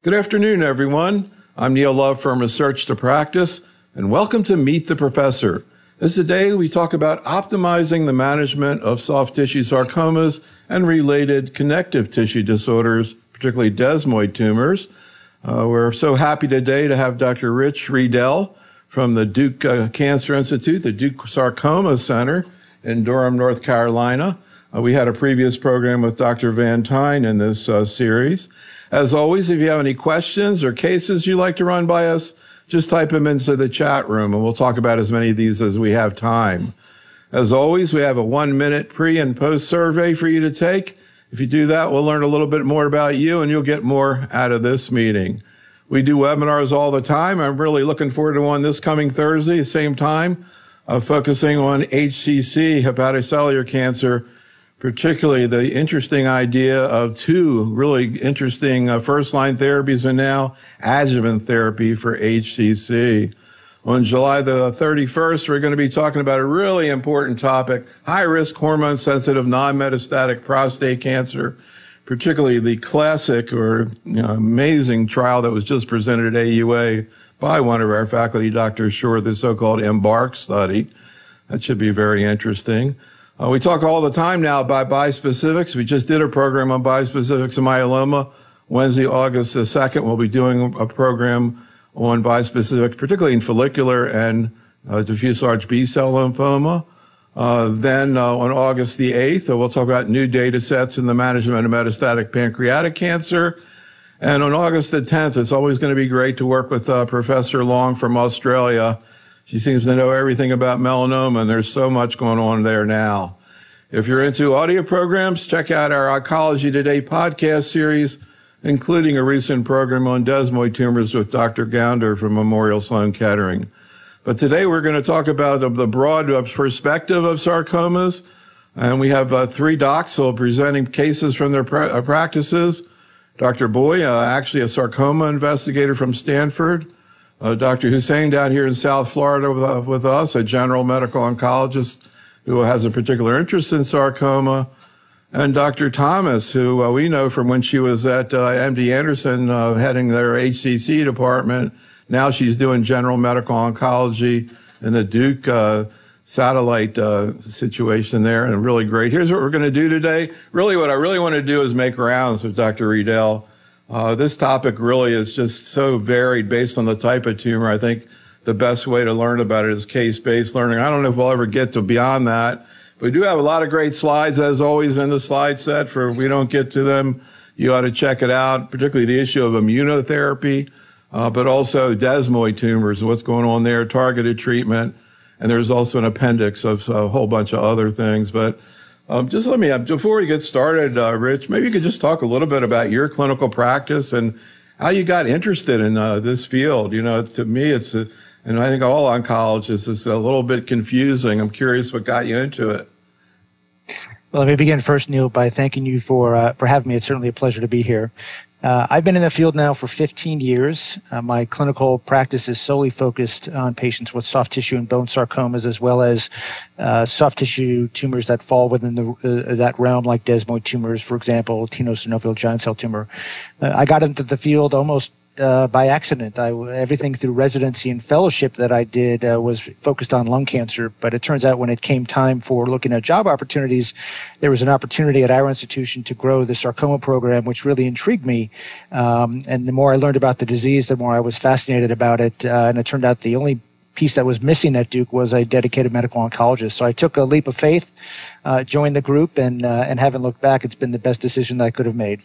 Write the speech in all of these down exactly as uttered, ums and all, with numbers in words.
Good afternoon, everyone. I'm Neil Love from Research to Practice, and welcome to Meet the Professor. As today we talk about optimizing the management of soft tissue sarcomas and related connective tissue disorders, particularly desmoid tumors. Uh, we're so happy today to have Doctor Rich Riedel from the Duke uh, Cancer Institute, the Duke Sarcoma Center in Durham, North Carolina. Uh, we had a previous program with Doctor Van Tine in this uh, series. As always, if you have any questions or cases you'd like to run by us, just type them into the chat room, and we'll talk about as many of these as we have time. As always, we have a one-minute pre- and post-survey for you to take. If you do that, we'll learn a little bit more about you, and you'll get more out of this meeting. We do webinars all the time. I'm really looking forward to one this coming Thursday, same time, uh, focusing on H C C, hepatocellular cancer, particularly the interesting idea of two really interesting uh, first-line therapies and now adjuvant therapy for H C C. On July the thirty-first, we're going to be talking about a really important topic, high-risk hormone-sensitive non-metastatic prostate cancer, particularly the classic or you know, amazing trial that was just presented at A U A by one of our faculty, Doctor Shore, the so-called EMBARK study. That should be very interesting. Uh, we talk all the time now about bispecifics. We just did a program on bispecifics and myeloma. Wednesday, August the second, we'll be doing a program on bispecifics, particularly in follicular and uh, diffuse large B-cell lymphoma. Uh, then uh, on August the eighth, uh, we'll talk about new data sets in the management of metastatic pancreatic cancer. And on August the tenth, it's always going to be great to work with uh, Professor Long from Australia. She seems to know everything about melanoma, and there's so much going on there now. If you're into audio programs, check out our Oncology Today podcast series, including a recent program on desmoid tumors with Doctor Gounder from Memorial Sloan Kettering. But today we're going to talk about the broad perspective of sarcomas, and we have uh, three docs who are presenting cases from their pra- uh, practices. Doctor Boy, uh, actually a sarcoma investigator from Stanford. Uh, Doctor Hussein down here in South Florida with, uh, with us, a general medical oncologist who has a particular interest in sarcoma, and Doctor Thomas, who uh, we know from when she was at uh, M D Anderson uh, heading their H C C department. Now she's doing general medical oncology in the Duke uh, satellite uh, situation there, and really great. Here's what we're going to do today. Really what I really want to do is make rounds with Doctor Riedel. Uh, this topic really is just so varied based on the type of tumor. I think the best way to learn about it is case-based learning. I don't know if we'll ever get to beyond that, but we do have a lot of great slides, as always, in the slide set. For if we don't get to them, you ought to check it out, particularly the issue of immunotherapy, uh, but also desmoid tumors, what's going on there, targeted treatment, and there's also an appendix of a whole bunch of other things. But Um, just let me, before we get started, uh, Rich, maybe you could just talk a little bit about your clinical practice and how you got interested in uh, this field. You know, to me, it's, a, and I think all oncologists, it's a little bit confusing. I'm curious what got you into it. Well, let me begin first, Neil, by thanking you for uh, for having me. It's certainly a pleasure to be here. Uh, I've been in the field now for fifteen years. Uh, my clinical practice is solely focused on patients with soft tissue and bone sarcomas, as well as uh, soft tissue tumors that fall within the, uh, that realm, like desmoid tumors, for example, tenosynovial giant cell tumor. Uh, I got into the field almost uh, by accident. I, everything through residency and fellowship that I did uh, was focused on lung cancer, but it turns out when it came time for looking at job opportunities, there was an opportunity at our institution to grow the sarcoma program, which really intrigued me. Um, and the more I learned about the disease, the more I was fascinated about it. Uh, and it turned out the only piece that was missing at Duke was a dedicated medical oncologist. So I took a leap of faith, uh, joined the group, and uh, and haven't looked back. It's been the best decision that I could have made.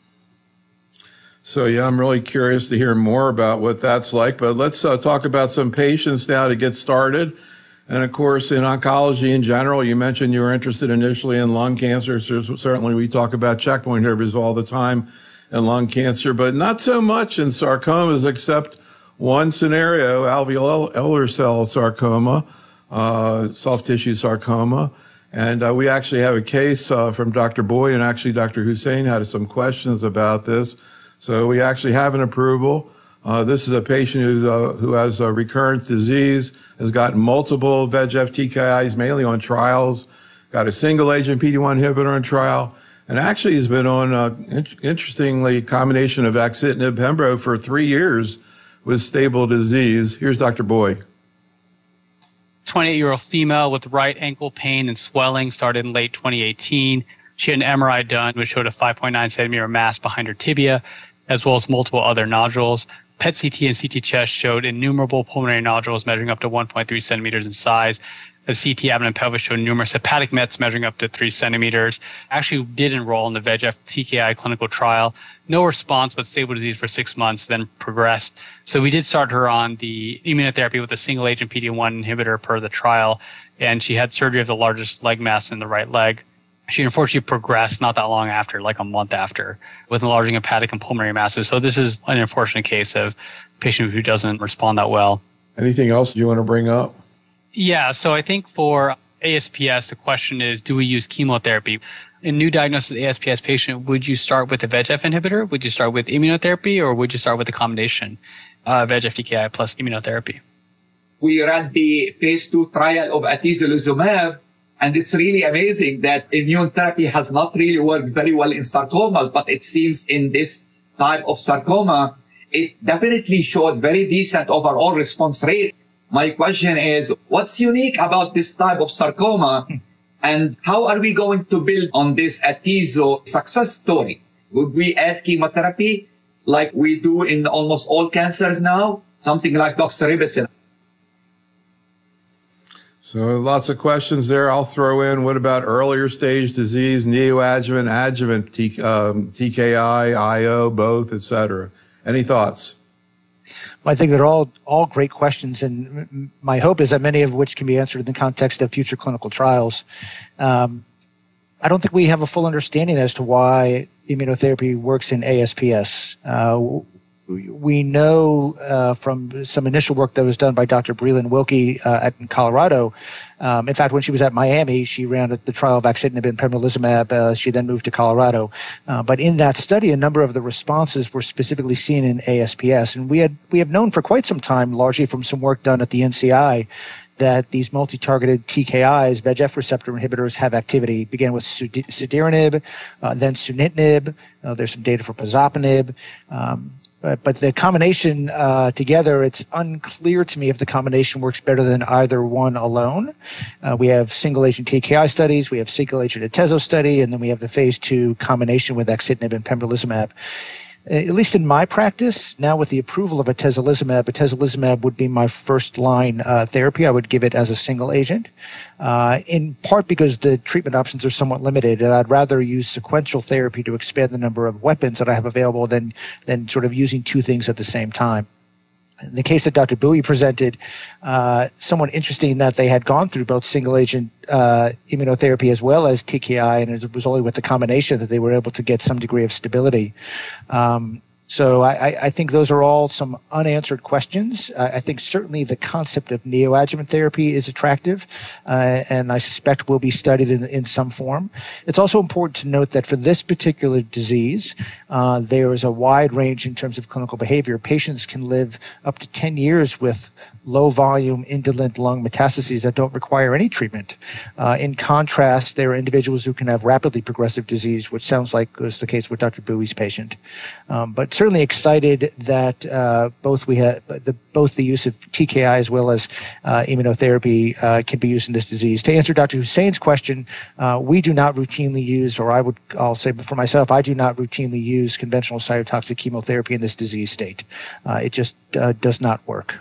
So, yeah, I'm really curious to hear more about what that's like. But let's uh, talk about some patients now to get started. And, of course, in oncology in general, you mentioned you were interested initially in lung cancer. So certainly we talk about checkpoint inhibitors all the time in lung cancer, but not so much in sarcomas, except one scenario, alveolar cell sarcoma, uh, soft tissue sarcoma. And uh, we actually have a case uh, from Doctor Boyd, and actually Doctor Hussein had some questions about this. So we actually have an approval. Uh, this is a patient who's, uh, who has a recurrent disease, has gotten multiple V E G F T K Is, mainly on trials, got a single agent P D one inhibitor on trial, And actually, he's been on, uh, in- interestingly, a combination of axitinib pembro for three years with stable disease. Here's Doctor Boy. twenty-eight-year-old female with right ankle pain and swelling started in late twenty eighteen. She had an M R I done, which showed a five point nine centimeter mass behind her tibia, as well as multiple other nodules. P E T C T and C T chest showed innumerable pulmonary nodules measuring up to one point three centimeters in size. The C T abdomen and pelvis showed numerous hepatic mets measuring up to three centimeters. Actually did enroll in the V E G F T K I clinical trial. No response, but stable disease for six months, then progressed. So we did start her on the immunotherapy with a single agent P D one inhibitor per the trial. And she had surgery of the largest leg mass in the right leg. She unfortunately progressed not that long after, like a month after, with enlarging hepatic and pulmonary masses. So this is an unfortunate case of a patient who doesn't respond that well. Anything else you want to bring up? Yeah, so I think for A S P S, the question is, do we use chemotherapy? In new diagnosis A S P S patient, would you start with a V E G F inhibitor? Would you start with immunotherapy? Or would you start with a combination uh, V E G F T K I plus immunotherapy? We ran the phase two trial of atezolizumab, and it's really amazing that immune therapy has not really worked very well in sarcomas, but it seems in this type of sarcoma, it definitely showed very decent overall response rate. My question is, what's unique about this type of sarcoma, and how are we going to build on this atezo success story? Would we add chemotherapy like we do in almost all cancers now? Something like doxorubicin. So lots of questions there. I'll throw in, what about earlier stage disease, neoadjuvant, adjuvant, T, um, T K I, I O, both, et cetera? Any thoughts? Well, I think they're all all great questions, and my hope is that many of which can be answered in the context of future clinical trials. Um, I don't think we have a full understanding as to why immunotherapy works in A S P S. Uh, we know uh, from some initial work that was done by Doctor Breland Wilkie uh, at, in Colorado. Um, in fact, when she was at Miami, she ran the trial of axitinib and pembrolizumab. Uh, she then moved to Colorado. Uh, but in that study, a number of the responses were specifically seen in A S P S. And we had we have known for quite some time, largely from some work done at the N C I, that these multi-targeted T K Is, V E G F receptor inhibitors, have activity. Began with cediranib, uh, then sunitinib. Uh, there's some data for pazopanib. Um, But, but the combination uh, together, it's unclear to me if the combination works better than either one alone. Uh, we have single-agent T K I studies, we have single-agent atezo study, and then we have the phase two combination with axitinib and pembrolizumab. At least in my practice, now with the approval of atezolizumab, atezolizumab would be my first-line uh, therapy. I would give it as a single agent, uh, in part because the treatment options are somewhat limited, and I'd rather use sequential therapy to expand the number of weapons that I have available than, than sort of using two things at the same time. In the case that Doctor Bowie presented, uh, somewhat interesting that they had gone through both single-agent uh, immunotherapy as well as T K I, and it was only with the combination that they were able to get some degree of stability. Um, so I, I think those are all some unanswered questions. Uh, I think certainly the concept of neoadjuvant therapy is attractive, uh, and I suspect will be studied in, in some form. It's also important to note that for this particular disease, uh, there is a wide range in terms of clinical behavior. Patients can live up to ten years with low-volume indolent lung metastases that don't require any treatment. Uh, in contrast, there are individuals who can have rapidly progressive disease, which sounds like was the case with Doctor Bowie's patient. Um, but certainly excited that uh, both we have the both the use of T K I as well as uh, immunotherapy uh, can be used in this disease. To answer Doctor Hussein's question, uh, we do not routinely use, or I would, I'll say for myself, I do not routinely use conventional cytotoxic chemotherapy in this disease state. Uh, it just uh, does not work.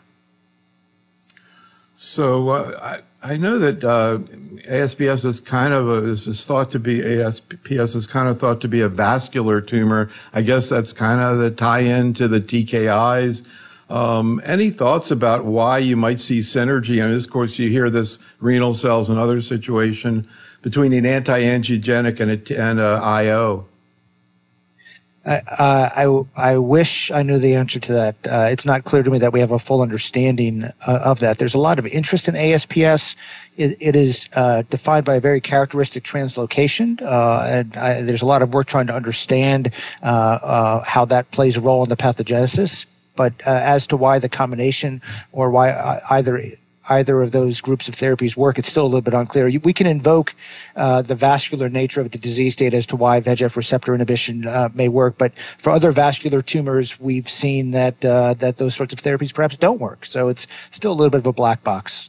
So uh, I, I know that uh, A S P S is kind of a, is, is thought to be A S P S is kind of thought to be a vascular tumor. I guess that's kind of the tie-in to the T K Is. Um, any thoughts about why you might see synergy? I mean, of course, you hear this renal cells and other situation between an anti-angiogenic and a, and a I O. Uh, I, I wish I knew the answer to that. Uh, it's not clear to me that we have a full understanding uh, of that. There's a lot of interest in A S P S. It, it is uh, defined by a very characteristic translocation, uh, and I, there's a lot of work trying to understand uh, uh, how that plays a role in the pathogenesis. But uh, as to why the combination or why either either of those groups of therapies work, it's still a little bit unclear. We can invoke uh, the vascular nature of the disease state as to why V E G F receptor inhibition uh, may work, but for other vascular tumors, we've seen that uh, that those sorts of therapies perhaps don't work. So it's still a little bit of a black box.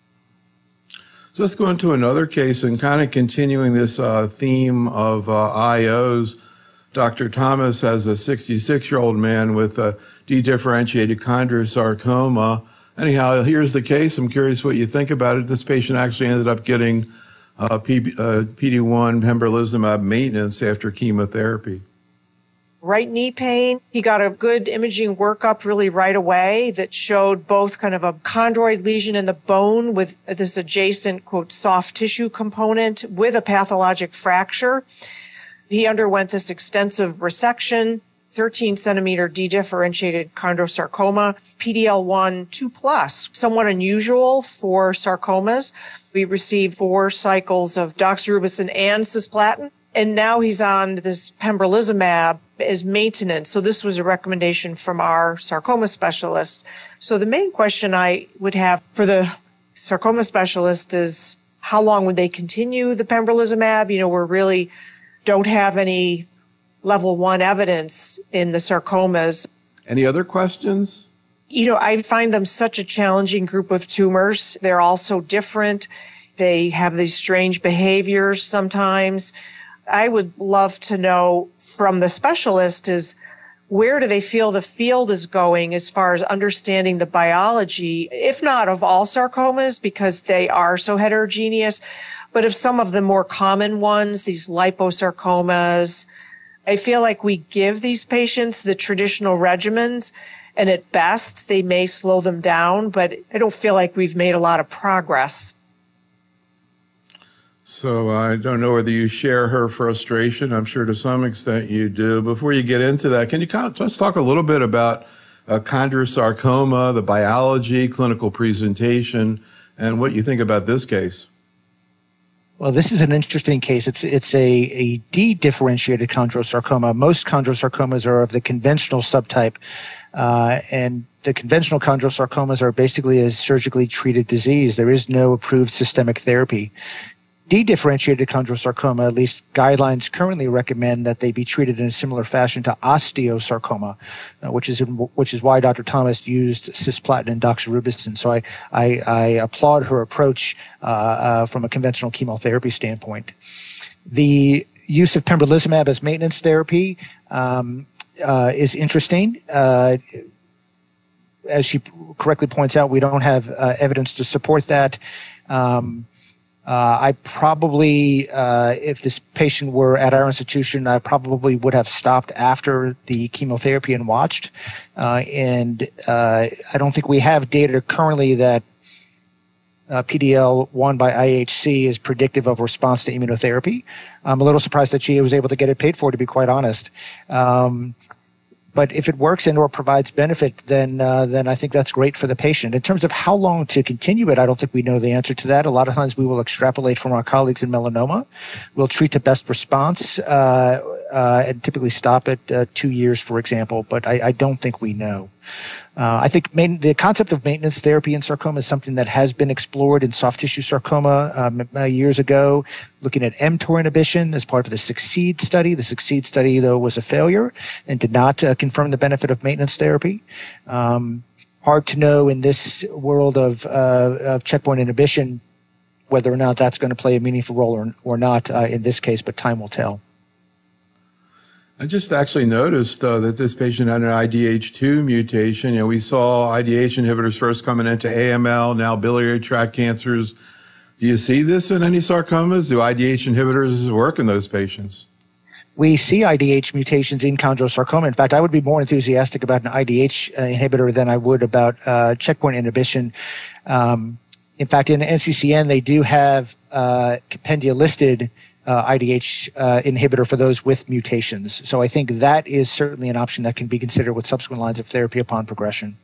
So let's go into another case and kind of continuing this uh, theme of uh, I Os. Doctor Thomas has a sixty-six-year-old man with a dedifferentiated chondrosarcoma. Anyhow, here's the case. I'm curious what you think about it. This patient actually ended up getting uh, P- uh, P D one pembrolizumab maintenance after chemotherapy. Right knee pain. He got a good imaging workup really right away that showed both kind of a chondroid lesion in the bone with this adjacent, quote, soft tissue component with a pathologic fracture. He underwent this extensive resection, thirteen centimeter dedifferentiated chondrosarcoma, P D L one two plus, somewhat unusual for sarcomas. We received four cycles of doxorubicin and cisplatin, and now he's on this pembrolizumab as maintenance. So this was a recommendation from our sarcoma specialist. So the main question I would have for the sarcoma specialist is how long would they continue the pembrolizumab? You know, we're really don't have any level one evidence in the sarcomas. Any other questions? You know, I find them such a challenging group of tumors. They're all so different. They have these strange behaviors sometimes. I would love to know from the specialist is where do they feel the field is going as far as understanding the biology, if not of all sarcomas, because they are so heterogeneous, but of some of the more common ones, these liposarcomas. I feel like we give these patients the traditional regimens, and at best, they may slow them down, but I don't feel like we've made a lot of progress. So I don't know whether you share her frustration. I'm sure to some extent you do. Before you get into that, can you kind of, let's talk a little bit about uh, chondrosarcoma, the biology, clinical presentation, and what you think about this case? Well, this is an interesting case. It's it's a, a dedifferentiated chondrosarcoma. Most chondrosarcomas are of the conventional subtype, uh, and the conventional chondrosarcomas are basically a surgically treated disease. There is no approved systemic therapy. Dedifferentiated chondrosarcoma, at least guidelines currently recommend that they be treated in a similar fashion to osteosarcoma, uh, which is which is why Doctor Thomas used cisplatin and doxorubicin. So I I, I applaud her approach uh, uh, from a conventional chemotherapy standpoint. The use of pembrolizumab as maintenance therapy um, uh, is interesting. Uh, as she correctly points out, we don't have uh, evidence to support that. Um, Uh, I probably, uh, if this patient were at our institution, I probably would have stopped after the chemotherapy and watched. Uh, and uh, I don't think we have data currently that uh, P D L one by I H C is predictive of response to immunotherapy. I'm a little surprised that she was able to get it paid for, to be quite honest. Um, But if it works and or provides benefit, then uh, then I think that's great for the patient. In terms of how long to continue it, I don't think we know the answer to that. A lot of times we will extrapolate from our colleagues in melanoma. We'll treat to best response uh, uh, and typically stop at uh, two years, for example. But I, I don't think we know. Uh, I think main, the concept of maintenance therapy in sarcoma is something that has been explored in soft tissue sarcoma um, uh, years ago, looking at mTOR inhibition as part of the SUCCEED study. The SUCCEED study, though, was a failure and did not uh, confirm the benefit of maintenance therapy. Um, hard to know in this world of, uh, of checkpoint inhibition whether or not that's going to play a meaningful role or, or not uh, in this case, but time will tell. I just actually noticed uh, that this patient had an I D H two mutation. You know, we saw I D H inhibitors first coming into A M L, now biliary tract cancers. Do you see this in any sarcomas? Do I D H inhibitors work in those patients? We see I D H mutations in chondrosarcoma. In fact, I would be more enthusiastic about an I D H uh, inhibitor than I would about uh, checkpoint inhibition. Um, in fact, in N C C N, they do have uh, compendia listed Uh, I D H uh, inhibitor for those with mutations. So I think that is certainly an option that can be considered with subsequent lines of therapy upon progression.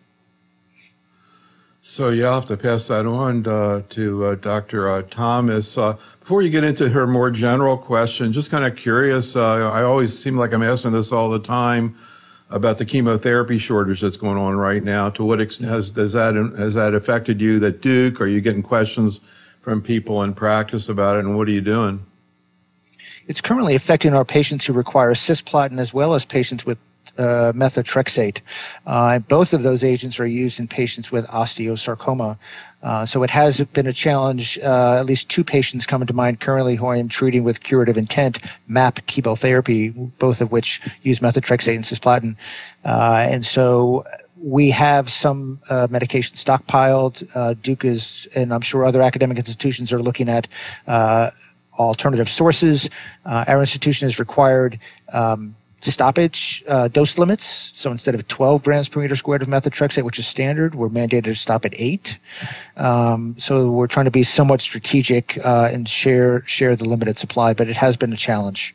So you'll have to pass that on uh, to uh, Doctor Uh, Thomas. Uh, before you get into her more general question, just kind of curious, uh, I always seem like I'm asking this all the time. about the chemotherapy shortage that's going on right now. To what extent has, has that has that affected you at Duke? Are you getting questions from people in practice about it, and what are you doing? It's currently affecting our patients who require cisplatin as well as patients with uh, methotrexate. Uh, both of those agents are used in patients with osteosarcoma. Uh, so it has been a challenge. Uh, at least two patients come to mind currently who I am treating with curative intent, MAP chemotherapy, both of which use methotrexate and cisplatin. Uh, and so we have some uh, medication stockpiled. Uh, Duke is, and I'm sure other academic institutions are looking at uh, alternative sources. Uh, our institution has required um, stoppage uh, dose limits. So instead of twelve grams per meter squared of methotrexate, which is standard, we're mandated to stop at eight. Um, so we're trying to be somewhat strategic uh, and share share the limited supply, but it has been a challenge.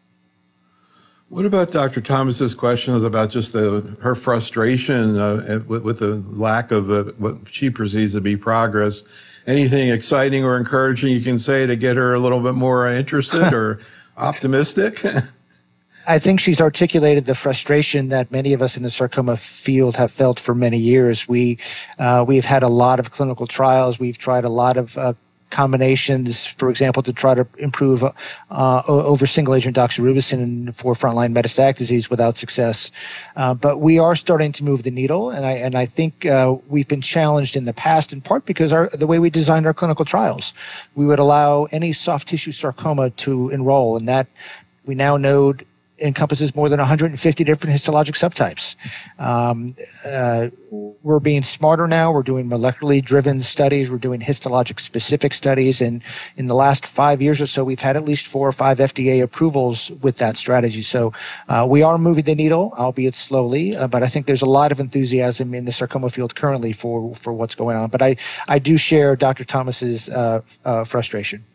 What about Doctor Thomas's questions about just the her frustration uh, with, with the lack of uh, what she perceives to be progress? Anything exciting or encouraging you can say to get her a little bit more interested or optimistic? I think she's articulated the frustration that many of us in the sarcoma field have felt for many years. We, uh, we've had a lot of clinical trials. We've tried a lot of uh, combinations, for example, to try to improve uh, over single-agent doxorubicin for frontline metastatic disease without success. Uh, but we are starting to move the needle, and I and I think uh, we've been challenged in the past, in part because our the way we designed our clinical trials. We would allow any soft tissue sarcoma to enroll, and that we now know encompasses more than one hundred fifty different histologic subtypes. Um, uh, we're being smarter now. We're doing molecularly driven studies. We're doing histologic specific studies. And in the last five years or so, we've had at least four or five F D A approvals with that strategy. So uh, we are moving the needle, albeit slowly, uh, but I think there's a lot of enthusiasm in the sarcoma field currently for, for what's going on. But I, I do share Doctor Thomas's uh, uh, frustration.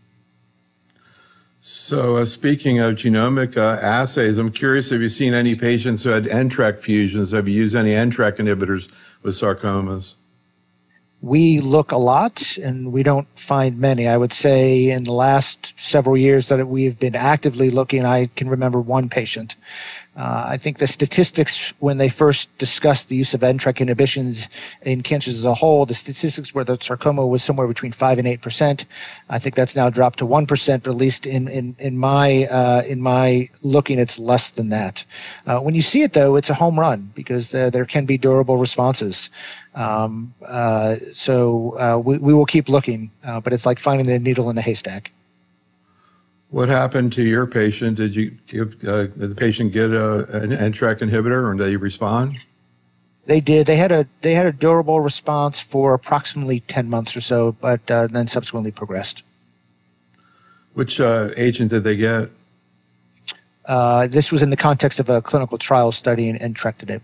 So uh, speaking of genomic uh, assays, I'm curious, have you seen any patients who had N T R K fusions? Have you used any N T R K inhibitors with sarcomas? We look a lot, and we don't find many. I would say in the last several years that we've been actively looking, I can remember one patient. Uh, I think the statistics, when they first discussed the use of N T R K inhibitions in cancers as a whole, the statistics were that sarcoma was somewhere between five and eight percent. I think that's now dropped to one percent, but at least in in in my uh, in my looking, it's less than that. Uh, when you see it, though, it's a home run because there there can be durable responses. Um, uh, so uh, we we will keep looking, uh, but it's like finding a needle in a haystack. What happened to your patient? Did you give uh, did the patient get a, an N T R K inhibitor, or did they respond? They did. They had a they had a durable response for approximately ten months or so, but uh, then subsequently progressed. Which uh, agent did they get? Uh, this was in the context of a clinical trial study in entrectinib.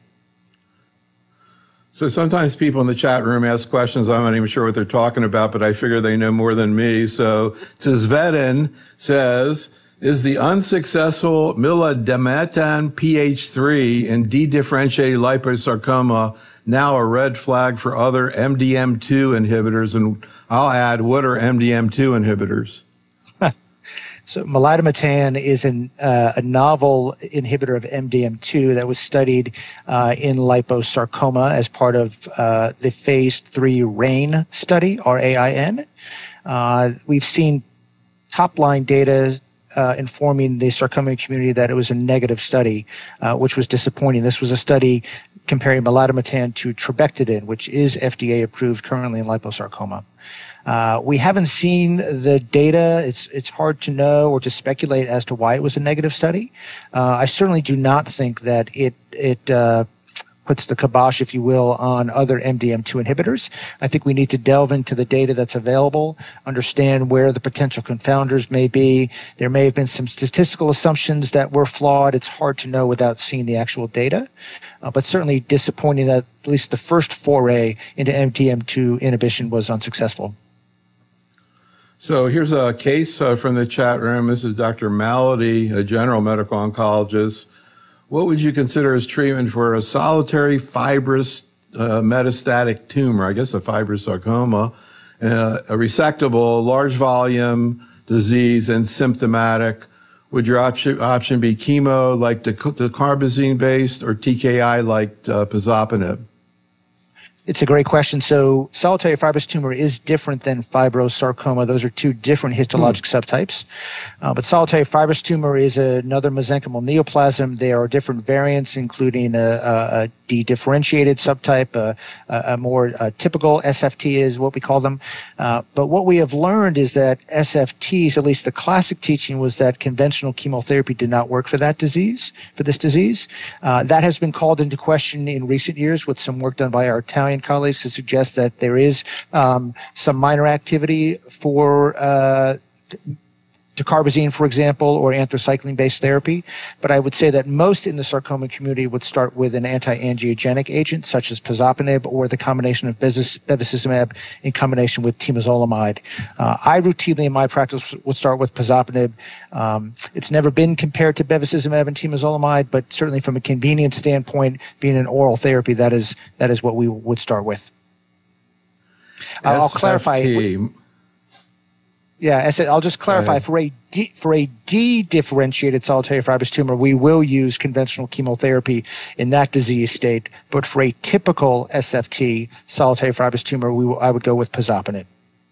So sometimes people in the chat room ask questions. I'm not even sure what they're talking about, but I figure they know more than me. So Tizvedin says, is the unsuccessful milademetan P H three in dedifferentiated liposarcoma now a red flag for other M D M two inhibitors? And I'll add, what are M D M two inhibitors? So milademetan is an, uh, a novel inhibitor of M D M two that was studied uh, in liposarcoma as part of uh, the phase three RAIN study, R A I N. Uh, we've seen top-line data uh, informing the sarcoma community that it was a negative study, uh, which was disappointing. This was a study comparing milademetan to trabectedin, which is F D A approved currently in liposarcoma. Uh, we haven't seen the data. It's it's hard to know or to speculate as to why it was a negative study. Uh, I certainly do not think that it it uh, puts the kibosh, if you will, on other M D M two inhibitors. I think we need to delve into the data that's available, understand where the potential confounders may be. There may have been some statistical assumptions that were flawed. It's hard to know without seeing the actual data, uh, but certainly disappointing that at least the first foray into M D M two inhibition was unsuccessful. So here's a case uh, from the chat room. This is Doctor Malady, a general medical oncologist. What would you consider as treatment for a solitary fibrous uh, metastatic tumor? I guess a fibrosarcoma, uh, a resectable, large volume disease and symptomatic. Would your option, option be chemo like dacarbazine based or T K I like uh, pazopanib? It's a great question. So solitary fibrous tumor is different than fibrosarcoma. Those are two different histologic mm. subtypes. Uh, but solitary fibrous tumor is another mesenchymal neoplasm. There are different variants, including a, a, a dedifferentiated subtype, a, a more a typical S F T is what we call them. Uh, but what we have learned is that S F Ts, at least the classic teaching, was that conventional chemotherapy did not work for that disease, for this disease. Uh, that has been called into question in recent years with some work done by our Italian colleagues to suggest that there is um, some minor activity for uh, dacarbazine, for example, or anthracycline-based therapy. But I would say that most in the sarcoma community would start with an anti-angiogenic agent, such as pazopanib, or the combination of bevacizumab in combination with temozolomide. Uh, I routinely, in my practice, would start with pazopanib. Um, it's never been compared to bevacizumab and temozolomide, but certainly from a convenience standpoint, being an oral therapy, that is that is what we would start with. Uh, I'll clarify. Yeah, I'll just clarify, for a, D, for a dedifferentiated solitary fibrous tumor, we will use conventional chemotherapy in that disease state. But for a typical S F T solitary fibrous tumor, we will, I would go with pazopanib.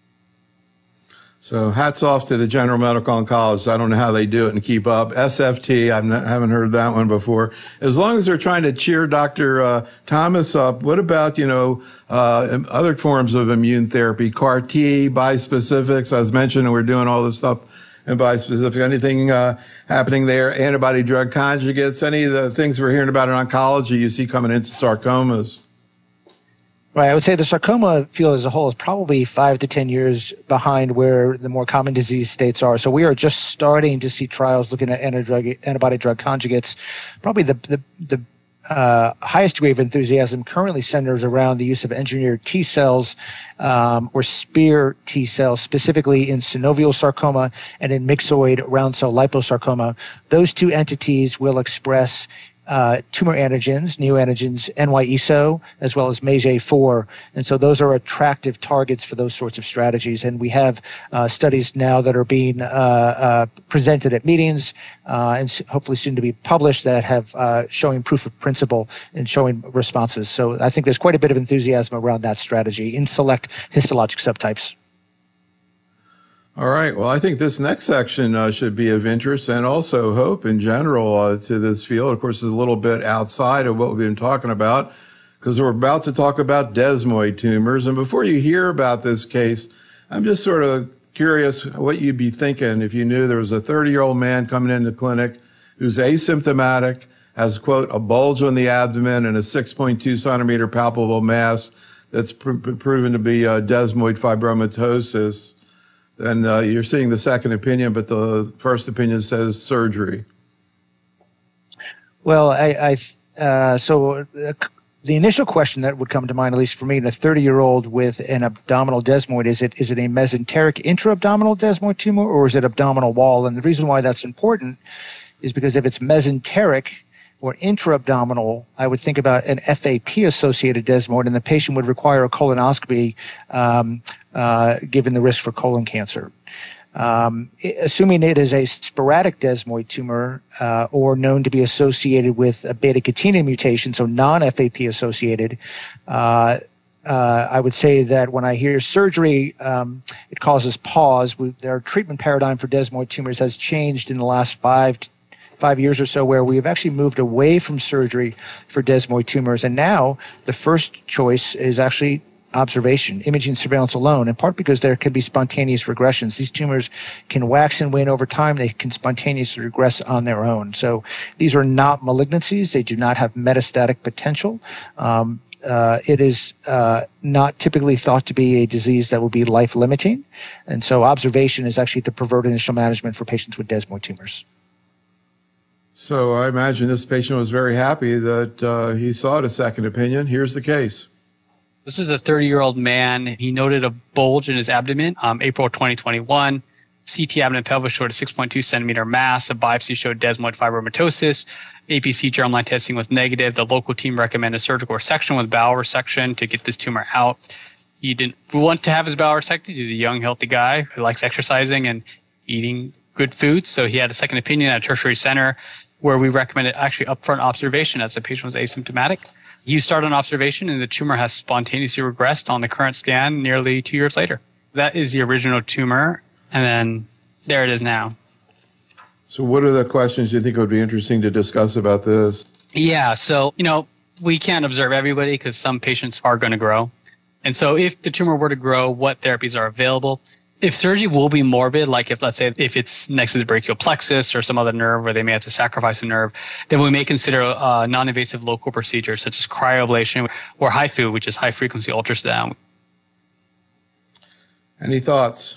So hats off to the general medical oncologists. I don't know how they do it and keep up. S F T, I haven't heard that one before. As long as they're trying to cheer Doctor Uh, Thomas up, what about, you know, uh, other forms of immune therapy, C A R T, bispecifics? I was mentioning we're doing all this stuff in bispecific. Anything uh, happening there? Antibody drug conjugates? Any of the things we're hearing about in oncology you see coming into sarcomas? Right. I would say the sarcoma field as a whole is probably five to ten years behind where the more common disease states are. So we are just starting to see trials looking at antibody drug conjugates. Probably the, the, the uh, highest degree of enthusiasm currently centers around the use of engineered T cells um, or SPEAR T cells, specifically in synovial sarcoma and in myxoid round cell liposarcoma. Those two entities will express Uh, tumor antigens, neoantigens, N Y E S O, as well as M A G E four. And so those are attractive targets for those sorts of strategies. And we have uh, studies now that are being uh, uh, presented at meetings uh, and hopefully soon to be published that have uh, showing proof of principle and showing responses. So I think there's quite a bit of enthusiasm around that strategy in select histologic subtypes. All right. Well, I think this next section uh, should be of interest and also hope in general uh, to this field. Of course, it's a little bit outside of what we've been talking about because we're about to talk about desmoid tumors. And before you hear about this case, I'm just sort of curious what you'd be thinking if you knew there was a thirty-year-old man coming into the clinic who's asymptomatic, has, quote, a bulge on the abdomen and a six point two centimeter palpable mass that's pr- proven to be uh, desmoid fibromatosis. And uh, you're seeing the second opinion, but the first opinion says surgery. Well, I, I uh, so uh, the initial question that would come to mind, at least for me, in a thirty-year-old with an abdominal desmoid, is it is it a mesenteric intra-abdominal desmoid tumor or is it abdominal wall? And the reason why that's important is because if it's mesenteric or intra-abdominal, I would think about an F A P-associated desmoid, and the patient would require a colonoscopy um, uh, given the risk for colon cancer. Um, assuming it is a sporadic desmoid tumor uh, or known to be associated with a beta-catenin mutation, so non-F A P-associated, uh, uh, I would say that when I hear surgery, um, it causes pause. We, our treatment paradigm for desmoid tumors has changed in the last five to five years or so, where we've actually moved away from surgery for desmoid tumors. And now the first choice is actually observation, imaging surveillance alone, in part because there can be spontaneous regressions. These tumors can wax and wane over time. They can spontaneously regress on their own. So these are not malignancies. They do not have metastatic potential. Um, uh, it is uh, not typically thought to be a disease that will be life-limiting. And so observation is actually the preferred initial management for patients with desmoid tumors. So I imagine this patient was very happy that uh, he sought a second opinion. Here's the case. This is a thirty-year-old man. He noted a bulge in his abdomen, um, April twenty twenty-one. C T abdomen pelvis showed a six point two centimeter mass. A biopsy showed desmoid fibromatosis. A P C germline testing was negative. The local team recommended surgical resection with bowel resection to get this tumor out. He didn't want to have his bowel resected. He's a young, healthy guy who likes exercising and eating good foods. So he had a second opinion at a tertiary center where we recommended actually upfront observation as the patient was asymptomatic. You start on observation and the tumor has spontaneously regressed on the current scan nearly two years later. That is the original tumor, and then there it is now. So what are the questions you think would be interesting to discuss about this? Yeah, so, you know, we can't observe everybody because some patients are going to grow. And so if the tumor were to grow, what therapies are available? If surgery will be morbid, like if, let's say, if it's next to the brachial plexus or some other nerve where they may have to sacrifice a nerve, then we may consider uh, non-invasive local procedures such as cryoablation or H I F U, which is high-frequency ultrasound. Any thoughts?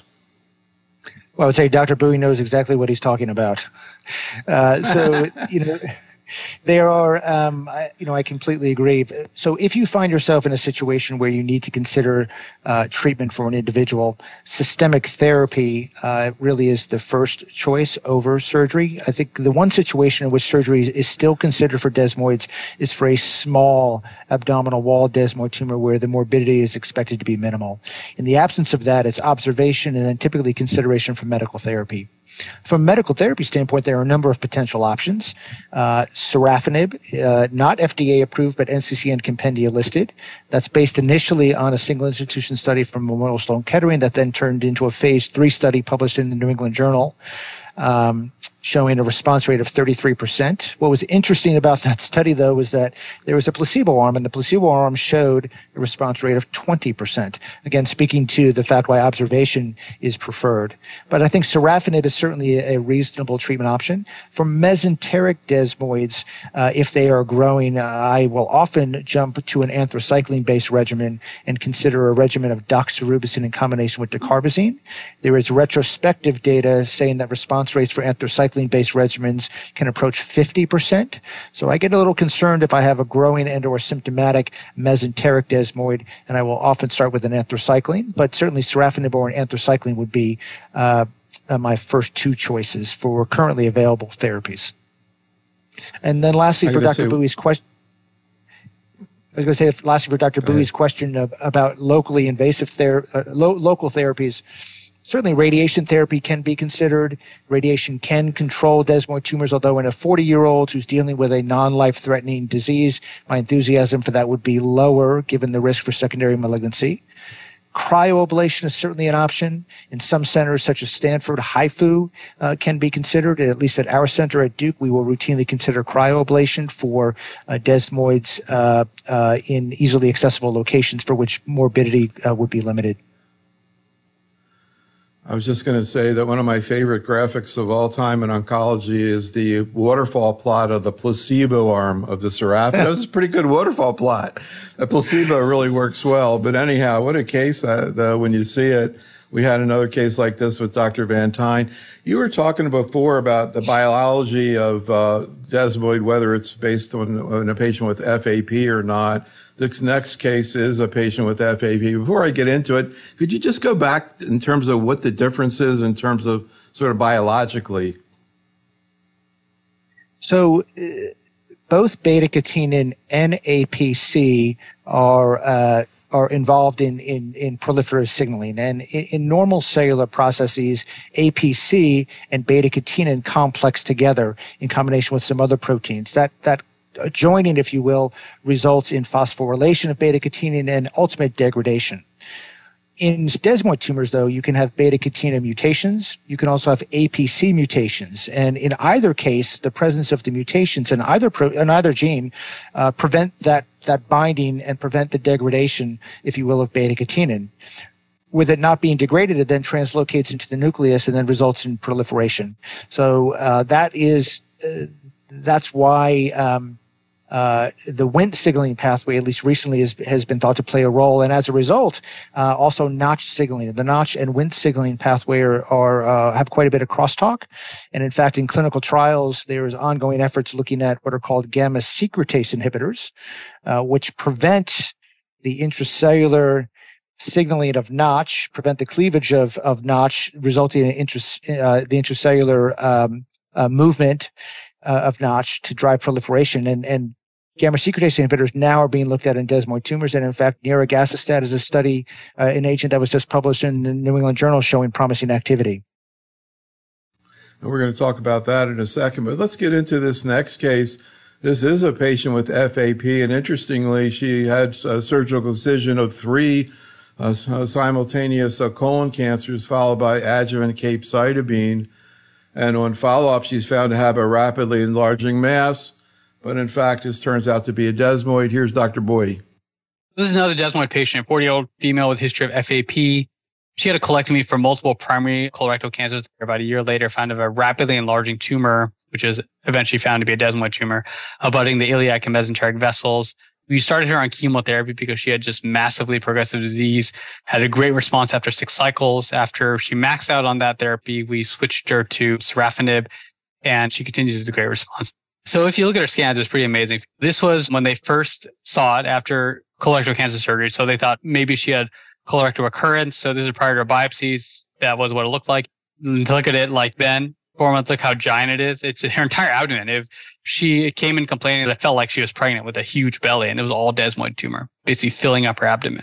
Well, I would say Doctor Bouey knows exactly what he's talking about. Uh, so, you know... There are, um, I, you know, I completely agree. So if you find yourself in a situation where you need to consider uh, treatment for an individual, systemic therapy uh, really is the first choice over surgery. I think the one situation in which surgery is still considered for desmoids is for a small abdominal wall desmoid tumor where the morbidity is expected to be minimal. In the absence of that, it's observation and then typically consideration for medical therapy. From a medical therapy standpoint, there are a number of potential options. Uh, sorafenib, uh, not F D A approved, but N C C N compendia listed. That's based initially on a single institution study from Memorial Sloan Kettering that then turned into a phase three study published in the New England Journal, um, showing a response rate of thirty-three percent. What was interesting about that study, though, was that there was a placebo arm, and the placebo arm showed a response rate of twenty percent. Again, speaking to the fact why observation is preferred. But I think sorafenib is certainly a reasonable treatment option. For mesenteric desmoids, uh, if they are growing, uh, I will often jump to an anthracycline-based regimen and consider a regimen of doxorubicin in combination with dacarbazine. There is retrospective data saying that response rates for anthracycline based regimens can approach fifty percent. So I get a little concerned if I have a growing and or symptomatic mesenteric desmoid, and I will often start with an anthracycline, but certainly sorafenib or an anthracycline would be uh, uh, my first two choices for currently available therapies. And then lastly, for Doctor Bouey's question, I was going to say, lastly, for Doctor Bouey's question of, about locally invasive ther- uh, lo- local therapies, certainly radiation therapy can be considered. Radiation can control desmoid tumors, although in a forty-year-old who's dealing with a non-life-threatening disease, my enthusiasm for that would be lower given the risk for secondary malignancy. Cryoablation is certainly an option. In some centers, such as Stanford, H I F U uh, can be considered. At least at our center at Duke, we will routinely consider cryoablation for uh, desmoids uh, uh, in easily accessible locations for which morbidity uh, would be limited. I was just going to say that one of my favorite graphics of all time in oncology is the waterfall plot of the placebo arm of the sorafenib. That was a pretty good waterfall plot. The placebo really works well. But anyhow, what a case that, uh, when you see it. We had another case like this with Doctor Van Tine. You were talking before about the biology of uh, desmoid, whether it's based on, on a patient with F A P or not. This next case is a patient with F A P. Before I get into it, could you just go back in terms of what the difference is in terms of sort of biologically? So uh, both beta-catenin and A P C are uh, are involved in, in, in proliferative signaling. And in, in normal cellular processes, A P C and beta-catenin complex together in combination with some other proteins. That that joining, if you will, results in phosphorylation of beta-catenin and ultimate degradation. In desmoid tumors, though, you can have beta-catenin mutations. You can also have A P C mutations. And in either case, the presence of the mutations in either pro- in either gene uh, prevent that, that binding and prevent the degradation, if you will, of beta-catenin. With it not being degraded, it then translocates into the nucleus and then results in proliferation. So uh, that is uh, that's why um, Uh, the Wnt signaling pathway, at least recently, has, has been thought to play a role, and as a result, uh, also Notch signaling. The Notch and Wnt signaling pathway are, are uh, have quite a bit of crosstalk, and in fact, in clinical trials, there is ongoing efforts looking at what are called gamma secretase inhibitors, uh, which prevent the intracellular signaling of Notch, prevent the cleavage of of Notch, resulting in intras, uh, the intracellular um, uh, movement Uh, of Notch to drive proliferation. And, and gamma secretase inhibitors now are being looked at in desmoid tumors. And in fact, nirogacestat is a study, uh, an agent that was just published in the New England Journal showing promising activity. And we're going to talk about that in a second. But let's get into this next case. This is a patient with F A P, and interestingly, she had a surgical excision of three uh, simultaneous uh, colon cancers followed by adjuvant capecitabine. And on follow-up, she's found to have a rapidly enlarging mass, but in fact, this turns out to be a desmoid. Here's Doctor Bowie. This is another desmoid patient, a forty-year-old female with history of F A P. She had a colectomy for multiple primary colorectal cancers. About a year later, found a rapidly enlarging tumor, which is eventually found to be a desmoid tumor, abutting the iliac and mesenteric vessels. We started her on chemotherapy because she had just massively progressive disease, had a great response after six cycles. After she maxed out on that therapy, we switched her to sorafenib, and she continues with a great response. So if you look at her scans, it's pretty amazing. This was when they first saw it after colorectal cancer surgery. So they thought maybe she had colorectal recurrence. So this is prior to her biopsies. That was what it looked like. Look at it like then. Four months, look how giant it is. It's her entire abdomen. If she came in complaining that it felt like she was pregnant with a huge belly, and it was all desmoid tumor, basically filling up her abdomen.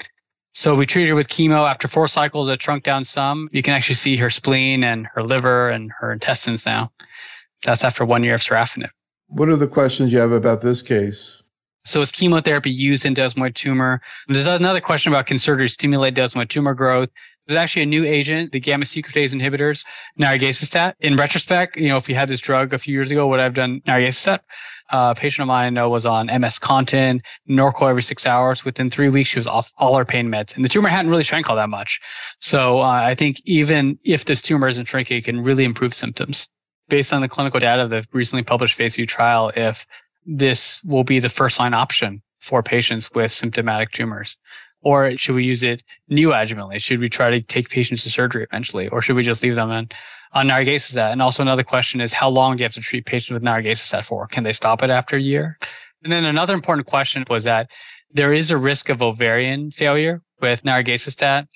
So we treated her with chemo. After four cycles, it shrunk down some. You can actually see her spleen and her liver and her intestines now. That's after one year of sorafenib. What are the questions you have about this case? So is chemotherapy used in desmoid tumor? There's another question about can surgery stimulate desmoid tumor growth? There's actually a new agent, the gamma secretase inhibitors, nirogacestat. In retrospect, you know, if you had this drug a few years ago, would I have done nirogacestat? Uh, a patient of mine I know was on M S Contin, Norco every six hours. Within three weeks, she was off all her pain meds. And the tumor hadn't really shrank all that much. So uh, I think even if this tumor isn't shrinking, it can really improve symptoms. Based on the clinical data of the recently published phase two trial, if this will be the first line option for patients with symptomatic tumors. Or should we use it neoadjuvantly? Should we try to take patients to surgery eventually? Or should we just leave them on, on nirogacestat? And also another question is, how long do you have to treat patients with nirogacestat for? Can they stop it after a year? And then another important question was that there is a risk of ovarian failure with nirogacestat.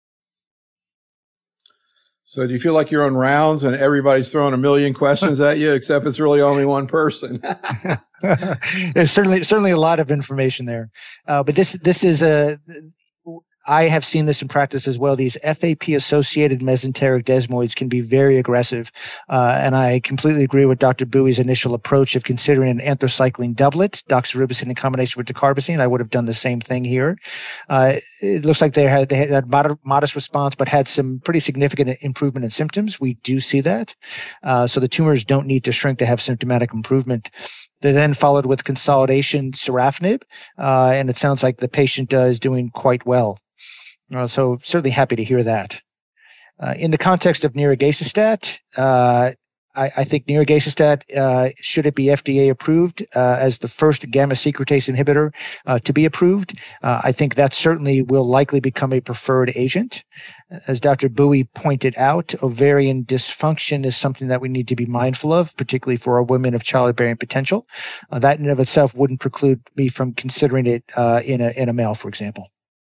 So do you feel like you're on rounds and everybody's throwing a million questions at you, except it's really only one person? There's certainly certainly a lot of information there, uh, but this this is a. I have seen this in practice as well. These F A P-associated mesenteric desmoids can be very aggressive, uh, and I completely agree with Doctor Bowie's initial approach of considering an anthracycline doublet, doxorubicin in combination with dacarbazine. I would have done the same thing here. Uh, it looks like they had they had mod- modest response, but had some pretty significant improvement in symptoms. We do see that, uh, so the tumors don't need to shrink to have symptomatic improvement. They then followed with consolidation sorafenib, uh, and it sounds like the patient uh, is doing quite well. Uh, so certainly happy to hear that. Uh, in the context of nirogacestat, uh, I, I think nirogacestat, uh, should it be F D A approved uh, as the first gamma secretase inhibitor uh, to be approved, uh, I think that certainly will likely become a preferred agent. As Doctor Bowie pointed out, ovarian dysfunction is something that we need to be mindful of, particularly for our women of childbearing potential. Uh, that in and of itself wouldn't preclude me from considering it uh, in a in a male, for example.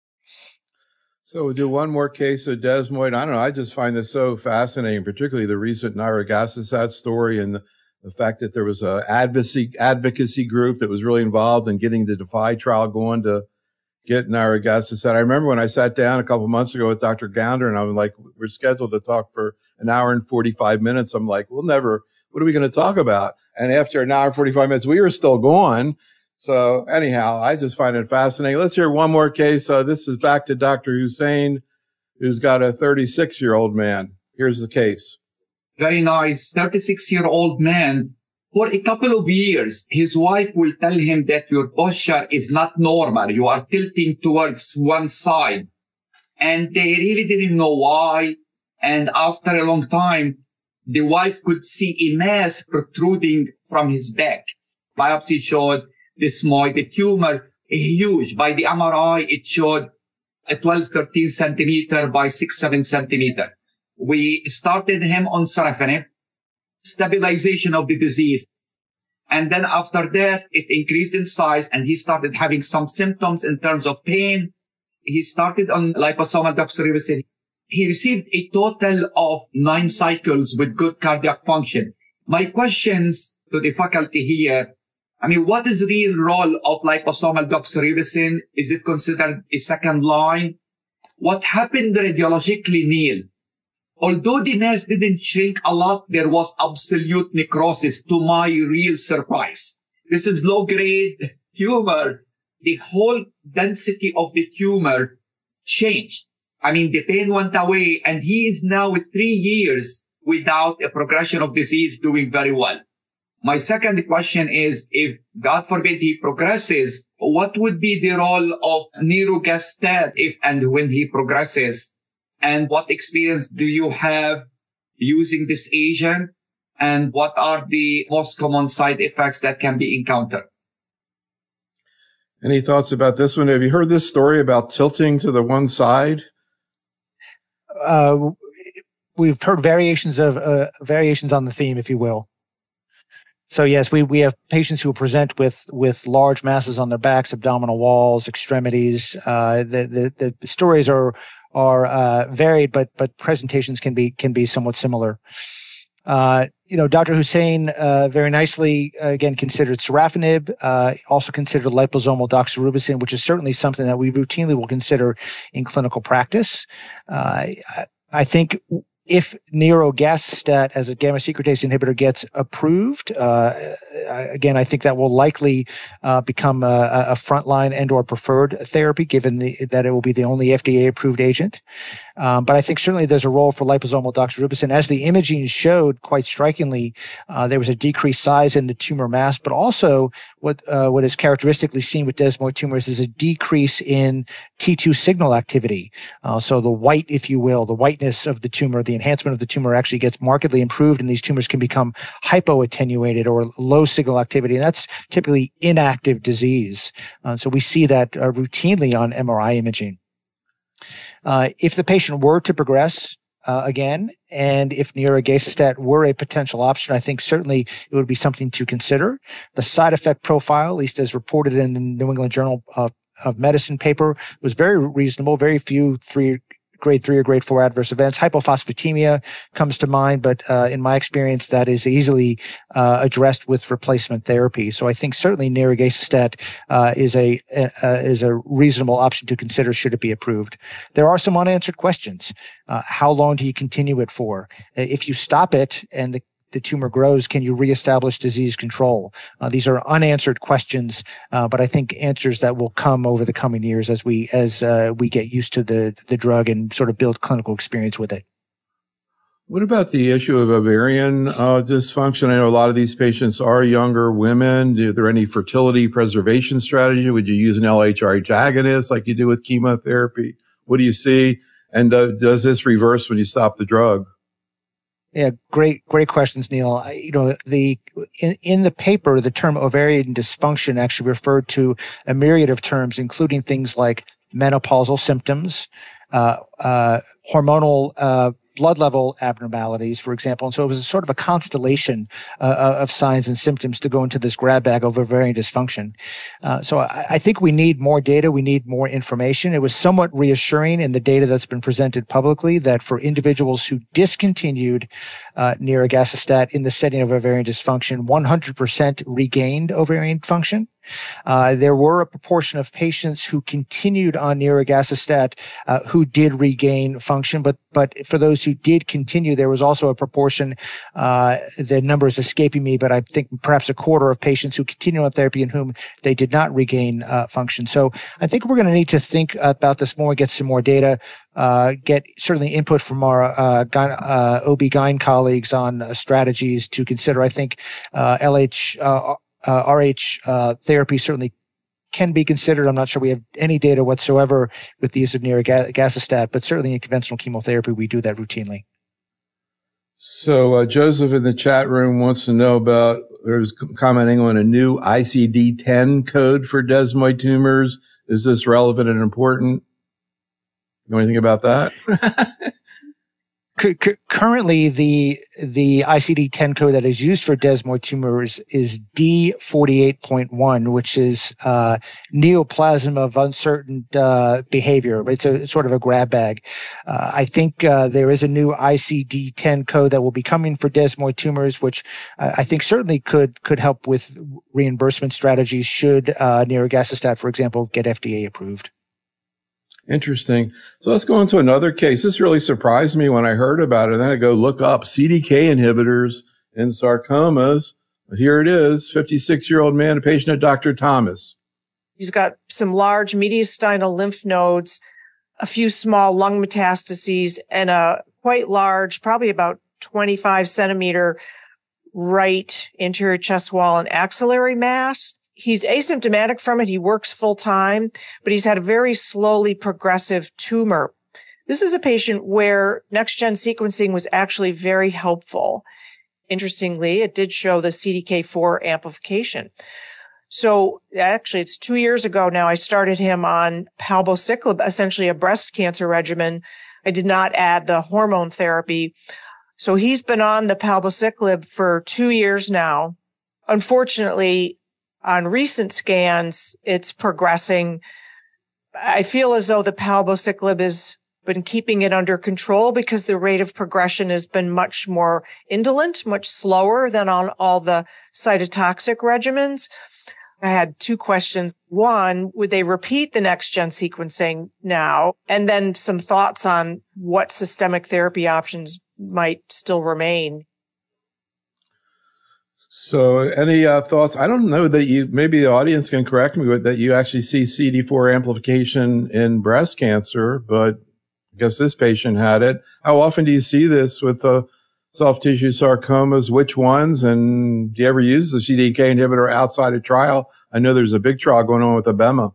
So we'll do one more case of desmoid. I don't know. I just find this so fascinating, particularly the recent nirogacestat story and the, the fact that there was a advocacy advocacy group that was really involved in getting the DeFi trial going to get nirogacestat. I remember when I sat down a couple of months ago with Doctor Gounder, and I was like, we're scheduled to talk for an hour and forty-five minutes. I'm like, we'll never, what are we going to talk about? And after an hour and forty-five minutes, we were still going. So anyhow, I just find it fascinating. Let's hear one more case. Uh, this is back to Doctor Hussain, who's got a thirty-six-year-old man. Here's the case. Very nice. thirty-six-year-old man. For a couple of years, his wife will tell him that your posture is not normal. You are tilting towards one side. And they really didn't know why. And after a long time, the wife could see a mass protruding from his back. Biopsy showed desmoid, the tumor huge. By the M R I, it showed a twelve, thirteen centimeter by six, seven centimeter. We started him on sorafenib, stabilization of the disease. And then after that, it increased in size and he started having some symptoms in terms of pain. He started on liposomal doxorubicin. He received a total of nine cycles with good cardiac function. My questions to the faculty here, I mean, what is the real role of liposomal doxorubicin? Is it considered a second line? What happened radiologically, Neil? although the mass didn't shrink a lot, there was absolute necrosis to my real surprise. This is low-grade tumor. The whole density of the tumor changed. I mean, the pain went away, and he is now with three years without a progression of disease, doing very well. My second question is, if God forbid he progresses, what would be the role of nirogacestat if and when he progresses? And what experience do you have using this agent? And what are the most common side effects that can be encountered? Any thoughts about this one? Have you heard this story about tilting to the one side? Uh, we've heard variations of uh, variations on the theme, if you will. So yes, we, we have patients who present with, with large masses on their backs, abdominal walls, extremities. Uh, the, the, the stories are, are, uh, varied, but, but presentations can be, can be somewhat similar. Uh, you know, Doctor Hussain, uh, very nicely, uh, again, considered sorafenib, uh, also considered liposomal doxorubicin, which is certainly something that we routinely will consider in clinical practice. Uh, I, I think if nirogacestat as a gamma secretase inhibitor gets approved, uh, again, I think that will likely uh, become a, a frontline and or preferred therapy, given the, that it will be the only F D A-approved agent. Um, but I think certainly there's a role for liposomal doxorubicin. As the imaging showed, quite strikingly, uh, there was a decreased size in the tumor mass, but also what uh, what is characteristically seen with desmoid tumors is a decrease in T two signal activity. Uh, so the white, if you will, the whiteness of the tumor, the enhancement of the tumor actually gets markedly improved, and these tumors can become hypoattenuated or low signal activity. And that's typically inactive disease. Uh, so we see that uh, routinely on M R I imaging. Uh, if the patient were to progress, uh, again, and if nirogacestat were a potential option, I think certainly it would be something to consider. The side effect profile, at least as reported in the New England Journal of, of Medicine paper, was very reasonable, very few three grade three or grade four adverse events. Hypophosphatemia comes to mind, but uh, in my experience, that is easily uh, addressed with replacement therapy. So I think certainly nirogacestat uh, is a uh, is a reasonable option to consider should it be approved. There are some unanswered questions. Uh, how long do you continue it for? If you stop it and the the tumor grows, can you reestablish disease control? Uh, these are unanswered questions, uh, but I think answers that will come over the coming years as we as uh, we get used to the the drug and sort of build clinical experience with it. What about the issue of ovarian uh, dysfunction? I know a lot of these patients are younger women. Are there any fertility preservation strategy? Would you use an L H R H agonist like you do with chemotherapy? What do you see? And uh, does this reverse when you stop the drug? Yeah, great, great questions, Neil. I, you know, the in, in the paper, the term ovarian dysfunction actually referred to a myriad of terms, including things like menopausal symptoms, uh, uh, hormonal uh, blood level abnormalities, for example. And so it was a sort of a constellation uh, of signs and symptoms to go into this grab bag of ovarian dysfunction. Uh, so I, I think we need more data. We need more information. It was somewhat reassuring in the data that's been presented publicly that for individuals who discontinued uh, nirogacestat in the setting of ovarian dysfunction, one hundred percent regained ovarian function. Uh, there were a proportion of patients who continued on nirogacestat uh, who did regain function, but but for those who did continue, there was also a proportion, uh, the number is escaping me, but I think perhaps a quarter of patients who continued on therapy in whom they did not regain uh, function. So I think we're going to need to think about this more, get some more data, uh, get certainly input from our uh, gyne, uh, O B G Y N colleagues on uh, strategies to consider. I think uh, L H uh, Uh, R H uh, therapy certainly can be considered. I'm not sure we have any data whatsoever with the use of nirogacestat, but certainly in conventional chemotherapy, we do that routinely. So uh, Joseph in the chat room wants to know about, there's commenting on a new I C D ten code for desmoid tumors. Is this relevant and important? Know anything about that? Currently, the the I C D ten code that is used for desmoid tumors is D forty-eight point one, which is uh, neoplasm of uncertain uh, behavior. It's a it's sort of a grab bag. Uh, I think uh, there is a new I C D ten code that will be coming for desmoid tumors, which uh, I think certainly could could help with reimbursement strategies should uh, nirogacestat, for example, get F D A approved. Interesting. So let's go into another case. This really surprised me when I heard about it. And then I go look up C D K inhibitors in sarcomas. Here it is, fifty-six-year-old man, a patient of Doctor Thomas. He's got some large mediastinal lymph nodes, a few small lung metastases, and a quite large, probably about twenty-five centimeter right anterior chest wall and axillary mass. He's asymptomatic from it. He works full time, but he's had a very slowly progressive tumor. This is a patient where next-gen sequencing was actually very helpful. Interestingly, it did show the C D K four amplification. So actually, it's two years ago now, I started him on palbociclib, essentially a breast cancer regimen. I did not add the hormone therapy. So he's been on the palbociclib for two years now. Unfortunately, on recent scans, it's progressing. I feel as though the palbociclib has been keeping it under control because the rate of progression has been much more indolent, much slower than on all the cytotoxic regimens. I had two questions. One, would they repeat the next-gen sequencing now? And then some thoughts on what systemic therapy options might still remain. So any uh, thoughts? I don't know that you, maybe the audience can correct me, but that you actually see C D four amplification in breast cancer, but I guess this patient had it. How often do you see this with uh, soft tissue sarcomas? Which ones? And do you ever use the C D K inhibitor outside of trial? I know there's a big trial going on with Abema.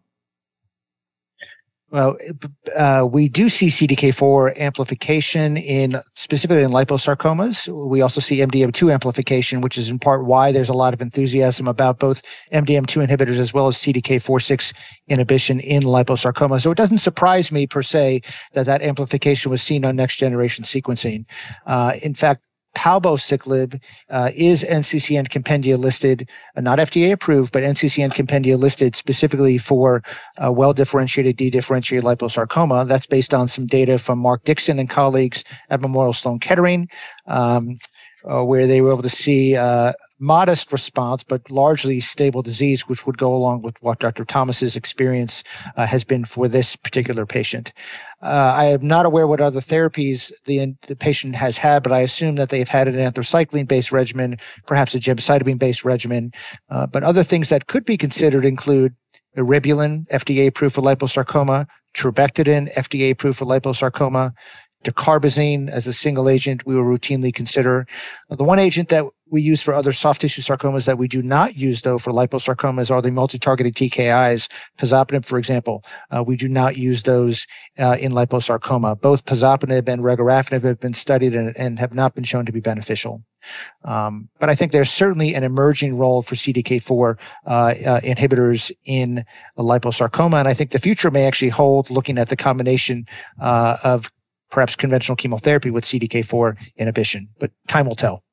Well, uh, we do see C D K four amplification in specifically in liposarcomas. We also see M D M two amplification, which is in part why there's a lot of enthusiasm about both M D M two inhibitors as well as C D K four six inhibition in liposarcoma. So it doesn't surprise me per se that that amplification was seen on next generation sequencing. Uh, in fact, palbociclib uh, is N C C N compendia listed, uh, not F D A approved, but N C C N compendia listed specifically for uh, well-differentiated, dedifferentiated liposarcoma. That's based on some data from Mark Dixon and colleagues at Memorial Sloan Kettering, um, uh, where they were able to see uh, modest response, but largely stable disease, which would go along with what Doctor Thomas's experience uh, has been for this particular patient. Uh, I am not aware what other therapies the, the patient has had, but I assume that they've had an anthracycline-based regimen, perhaps a gemcitabine-based regimen. Uh, but other things that could be considered include eribulin, F D A approved for liposarcoma, trabectedin, F D A approved for liposarcoma, dacarbazine as a single agent we will routinely consider. Uh, the one agent that we use for other soft tissue sarcomas that we do not use, though, for liposarcomas are the multi-targeted T K Is. Pazopanib, for example, uh, we do not use those uh, in liposarcoma. Both pazopanib and regorafenib have been studied and, and have not been shown to be beneficial. Um, but I think there's certainly an emerging role for C D K four uh, uh, inhibitors in liposarcoma, and I think the future may actually hold looking at the combination uh, of perhaps conventional chemotherapy with C D K four inhibition, but time will tell.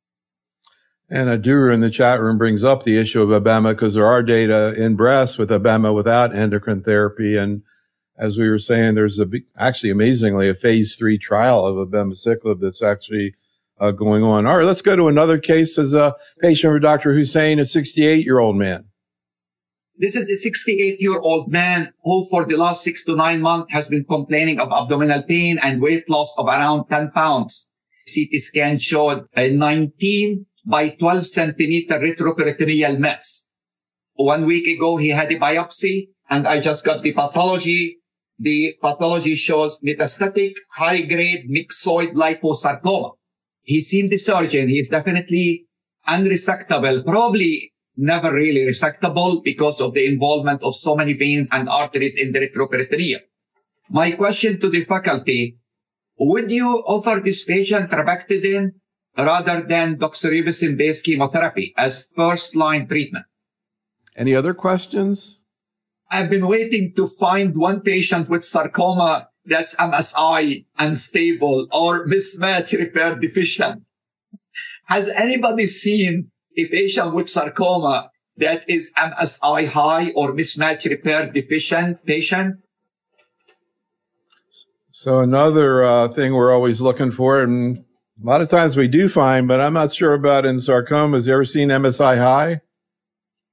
And Aduru in the chat room brings up the issue of Abema because there are data in breast with Abema without endocrine therapy. And as we were saying, there's a big, actually amazingly a phase three trial of abemaciclib that's actually uh, going on. All right, let's go to another case as a patient for Doctor Hussain, a sixty-eight-year-old man. This is a sixty-eight-year-old man who for the last six to nine months has been complaining of abdominal pain and weight loss of around ten pounds. C T scan showed a nineteen by twelve centimeter retroperitoneal mass. One week ago, he had a biopsy and I just got the pathology. The pathology shows metastatic high-grade myxoid liposarcoma. He's seen the surgeon. He's definitely unresectable, probably never really resectable because of the involvement of so many veins and arteries in the retroperitoneum. My question to the faculty, would you offer this patient trabectedin rather than doxorubicin-based chemotherapy as first-line treatment? Any other questions? I've been waiting to find one patient with sarcoma that's M S I unstable or mismatch repair deficient. Has anybody seen a patient with sarcoma that is M S I high or mismatch repair deficient patient? So another uh, thing we're always looking for, and a lot of times we do find, but I'm not sure about in sarcomas. You ever seen M S I high?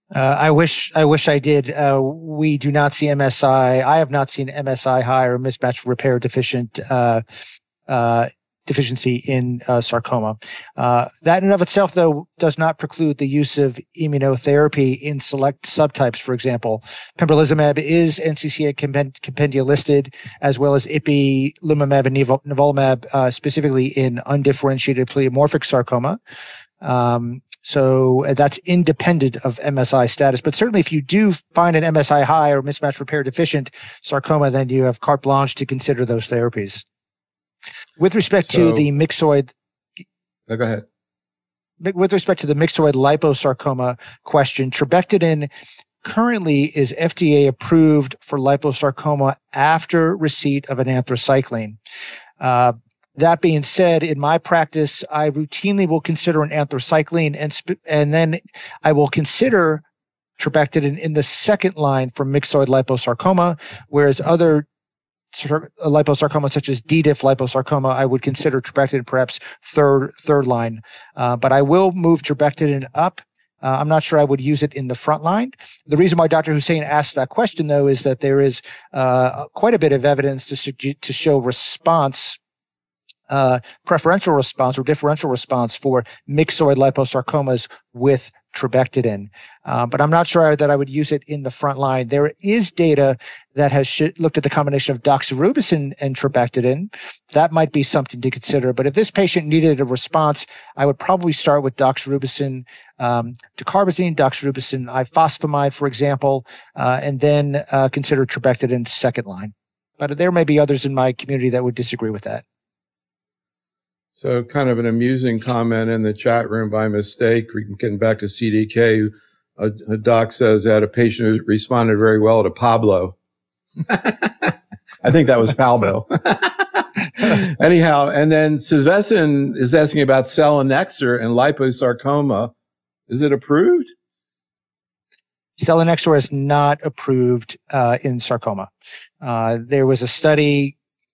Uh, I wish I wish I did. Uh, we do not see M S I. I have not seen M S I high or mismatch repair deficient uh, uh, deficiency in uh, sarcoma. Uh, that in and of itself, though, does not preclude the use of immunotherapy in select subtypes. For example, pembrolizumab is N C C A compendia listed, as well as ipilimumab and nivolumab, uh, specifically in undifferentiated pleomorphic sarcoma. Um, So that's independent of M S I status. But certainly if you do find an M S I high or mismatch repair deficient sarcoma, then you have carte blanche to consider those therapies. With respect so, to the myxoid... Oh, go ahead. With respect to the myxoid liposarcoma question, trabectedin currently is F D A approved for liposarcoma after receipt of an anthracycline. Uh, That being said, in my practice, I routinely will consider an anthracycline, and sp- and then I will consider trabectedin in the second line for myxoid liposarcoma, whereas other liposarcoma such as D. diff liposarcoma, I would consider trabectedin perhaps third third line. Uh, but I will move trabectedin up. Uh, I'm not sure I would use it in the front line. The reason why Doctor Hussain asked that question, though, is that there is uh, quite a bit of evidence to su- to show response. Uh, preferential response or differential response for myxoid liposarcomas with trabectedin. Uh, but I'm not sure that I would use it in the front line. There is data that has sh- looked at the combination of doxorubicin and trabectedin. That might be something to consider. But if this patient needed a response, I would probably start with doxorubicin, um, dacarbazine, doxorubicin ifosfamide, for example, uh, and then uh, consider trabectedin second line. But there may be others in my community that would disagree with that. So kind of an amusing comment in the chat room by mistake. We're getting back to C D K. A, a doc says that a patient who responded very well to Pablo. I think that was Palbo. Anyhow, and then Suzessin is asking about selinexor and liposarcoma. Is it approved? Selinexor is not approved uh, in sarcoma. Uh, there was a study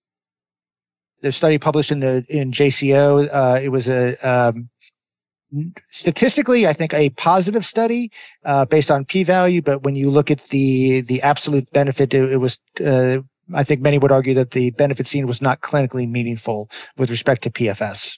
The study published in the in J C O, uh, it was a um, statistically, I think, a positive study uh, based on p-value. But when you look at the the absolute benefit, it, it was uh, I think many would argue that the benefit seen was not clinically meaningful with respect to P F S.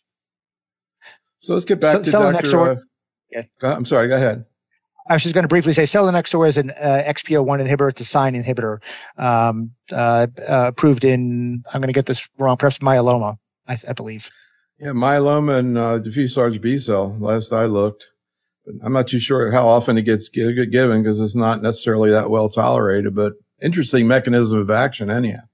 So let's get back so, to Doctor Uh, yeah. I'm sorry. Go ahead. I was just going to briefly say selinexor is an uh, X P O one inhibitor. It's a S I N inhibitor, um, uh, uh, approved in, I'm going to get this wrong, perhaps myeloma, I, I believe. Yeah, myeloma and uh, diffuse large B-cell, last I looked. But I'm not too sure how often it gets given because it's not necessarily that well tolerated, but interesting mechanism of action anyhow.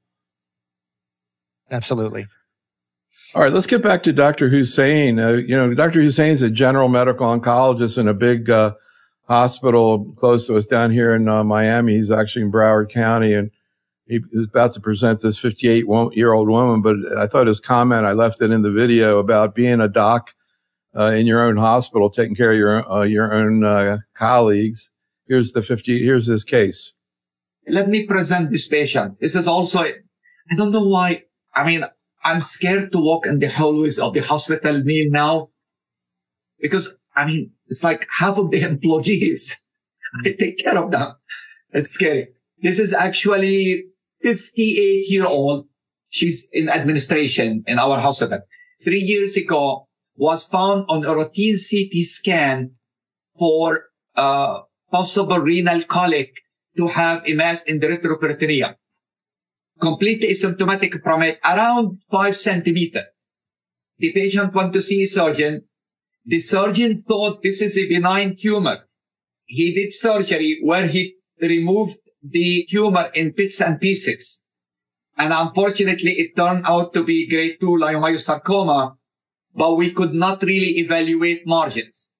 Absolutely. All right, let's get back to Doctor Hussain. Uh, you know, Doctor Hussain is a general medical oncologist in a big uh, hospital close to us down here in uh, Miami. He's actually in Broward County, and he is about to present this fifty-eight-year-old woman. But I thought his comment, I left it in the video, about being a doc uh, in your own hospital, taking care of your uh, your own uh, colleagues. Here's the fifty. Here's his case. Let me present this patient. This is also, I don't know why. I mean, I'm scared to walk in the hallways of the hospital Neil now, because I mean, it's like half of the employees, I take care of them. It's scary. This is actually fifty-eight year old. She's in administration in our hospital. Three years ago was found on a routine C T scan for uh, possible renal colic to have a mass in the retroperitoneum. Completely asymptomatic from it, around five centimeter. The patient went to see a surgeon. The surgeon thought this is a benign tumor. He did surgery where he removed the tumor in bits and pieces. And unfortunately, it turned out to be grade two leiomyosarcoma, but we could not really evaluate margins.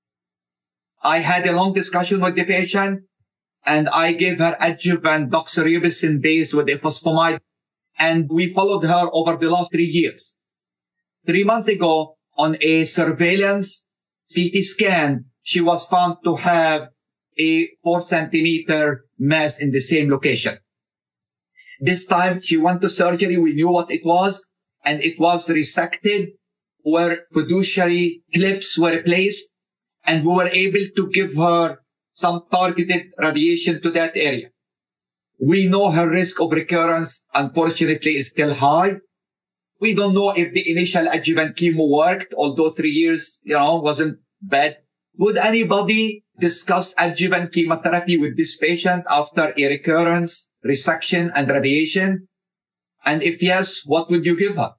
I had a long discussion with the patient, and I gave her adjuvant doxorubicin based with ifosfamide, and we followed her over the last three years. Three months ago, on a surveillance C T scan, she was found to have a four centimeter mass in the same location. This time she went to surgery. We knew what it was, and it was resected where fiduciary clips were placed, and we were able to give her some targeted radiation to that area. We know her risk of recurrence, unfortunately, is still high. We don't know if the initial adjuvant chemo worked, although three years, you know, wasn't bad. Would anybody discuss adjuvant chemotherapy with this patient after a recurrence, resection, and radiation? And if yes, what would you give her?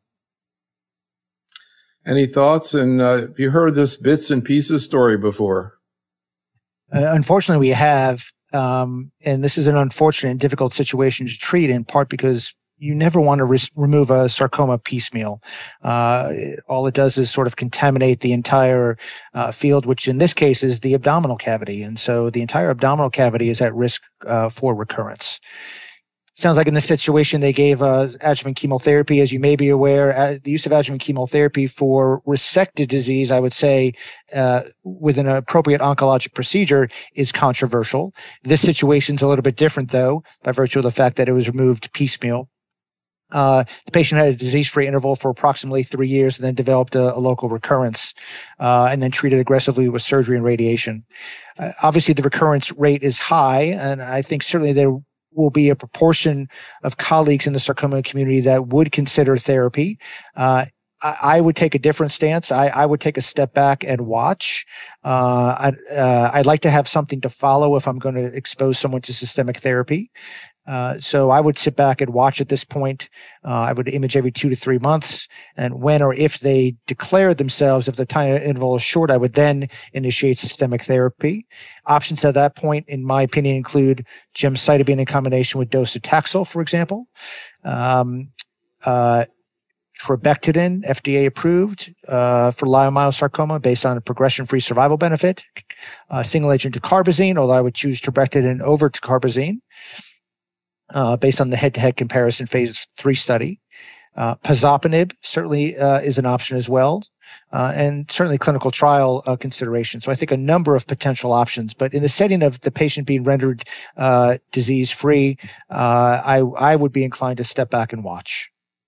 Any thoughts? And uh, have you heard this bits and pieces story before? Uh, unfortunately, we have. Um, and this is an unfortunate and difficult situation to treat, in part because you never want to re- remove a sarcoma piecemeal. Uh, it, all it does is sort of contaminate the entire uh, field, which in this case is the abdominal cavity. And so the entire abdominal cavity is at risk uh, for recurrence. Sounds like in this situation, they gave uh, adjuvant chemotherapy. As you may be aware, uh, the use of adjuvant chemotherapy for resected disease, I would say, uh, with an appropriate oncologic procedure is controversial. This situation is a little bit different, though, by virtue of the fact that it was removed piecemeal. Uh, the patient had a disease-free interval for approximately three years and then developed a, a local recurrence uh, and then treated aggressively with surgery and radiation. Uh, obviously, the recurrence rate is high, and I think certainly there will be a proportion of colleagues in the sarcoma community that would consider therapy. Uh, I, I would take a different stance. I, I would take a step back and watch. Uh, I'd, uh, I'd like to have something to follow if I'm going to expose someone to systemic therapy. Uh, so I would sit back and watch at this point. Uh, I would image every two to three months. And when or if they declare themselves, if the time interval is short, I would then initiate systemic therapy. Options at that point, in my opinion, include gemcitabine in combination with docetaxel, for example. Um, uh, Trabectedin, F D A approved uh, for leiomyosarcoma based on a progression-free survival benefit. Uh, single agent dacarbazine, although I would choose trabectedin over dacarbazine. Uh, based on the head-to-head comparison phase three study. Uh, pazopanib certainly uh, is an option as well, uh, and certainly clinical trial uh, consideration. So I think a number of potential options, but in the setting of the patient being rendered uh, disease-free, uh, I, I would be inclined to step back and watch.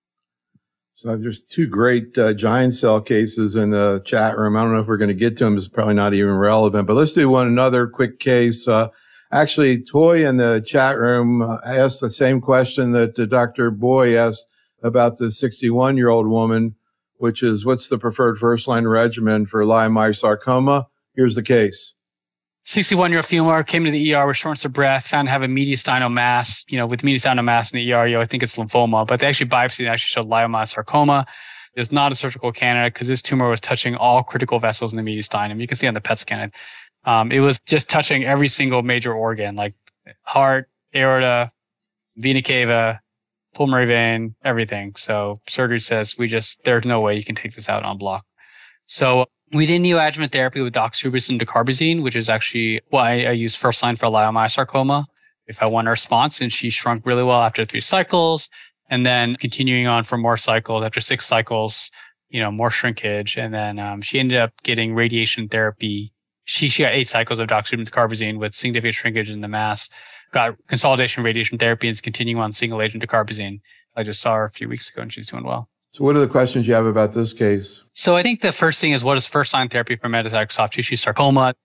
So there's two great uh, giant cell cases in the chat room. I don't know if we're going to get to them. It's probably not even relevant, but let's do one another quick case. Uh, Actually, Toy in the chat room uh, asked the same question that uh, Doctor Boy asked about the sixty-one-year-old woman, which is, what's the preferred first-line regimen for leiomyosarcoma? Here's the case. sixty-one-year-old female came to the E R with shortness of breath, found to have a mediastinal mass. You know, with mediastinal mass in the E R, you know, I think it's lymphoma, but they actually biopsied and actually showed leiomyosarcoma. It was not a surgical candidate because this tumor was touching all critical vessels in the mediastinum. You can see on the P E T scan. Um, it was just touching every single major organ, like heart, aorta, vena cava, pulmonary vein, everything. So surgery says we just, there's no way you can take this out on block. So we did neoadjuvant therapy with doxorubicin dacarbazine, which is actually what I, I use first line for leiomyosarcoma. If I want a response, and she shrunk really well after three cycles, and then continuing on for more cycles after six cycles, you know, more shrinkage. And then um, she ended up getting radiation therapy. She, she got eight cycles of doxorubicin dacarbazine with significant shrinkage in the mass, got consolidation radiation therapy, and is continuing on single agent dacarbazine. I just saw her a few weeks ago and she's doing well. So what are the questions you have about this case? So I think the first thing is, what is first line therapy for metastatic soft tissue sarcoma?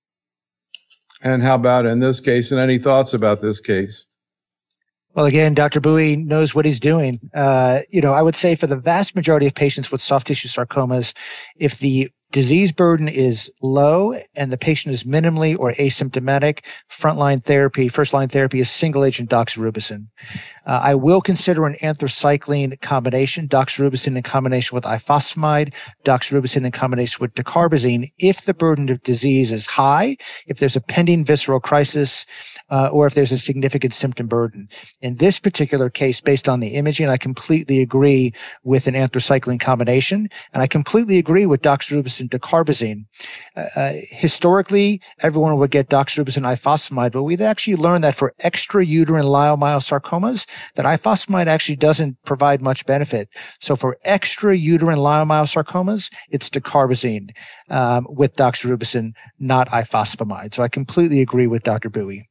And how about in this case, and any thoughts about this case? Well, again, Doctor Bowie knows what he's doing. Uh, you know, I would say for the vast majority of patients with soft tissue sarcomas, if the disease burden is low and the patient is minimally or asymptomatic, frontline therapy, first-line therapy is single-agent doxorubicin. Uh, I will consider an anthracycline combination, doxorubicin in combination with ifosfamide, doxorubicin in combination with dacarbazine, if the burden of disease is high, if there's a pending visceral crisis, uh, or if there's a significant symptom burden. In this particular case, based on the imaging, I completely agree with an anthracycline combination, and I completely agree with doxorubicin dacarbazine. Uh, historically, everyone would get doxorubicin ifosfamide, but we've actually learned that for extrauterine leiomyosarcomas, that ifosfamide actually doesn't provide much benefit. So for extrauterine leiomyosarcomas, it's dacarbazine um, with doxorubicin, not ifosfamide. So I completely agree with Doctor Bowie.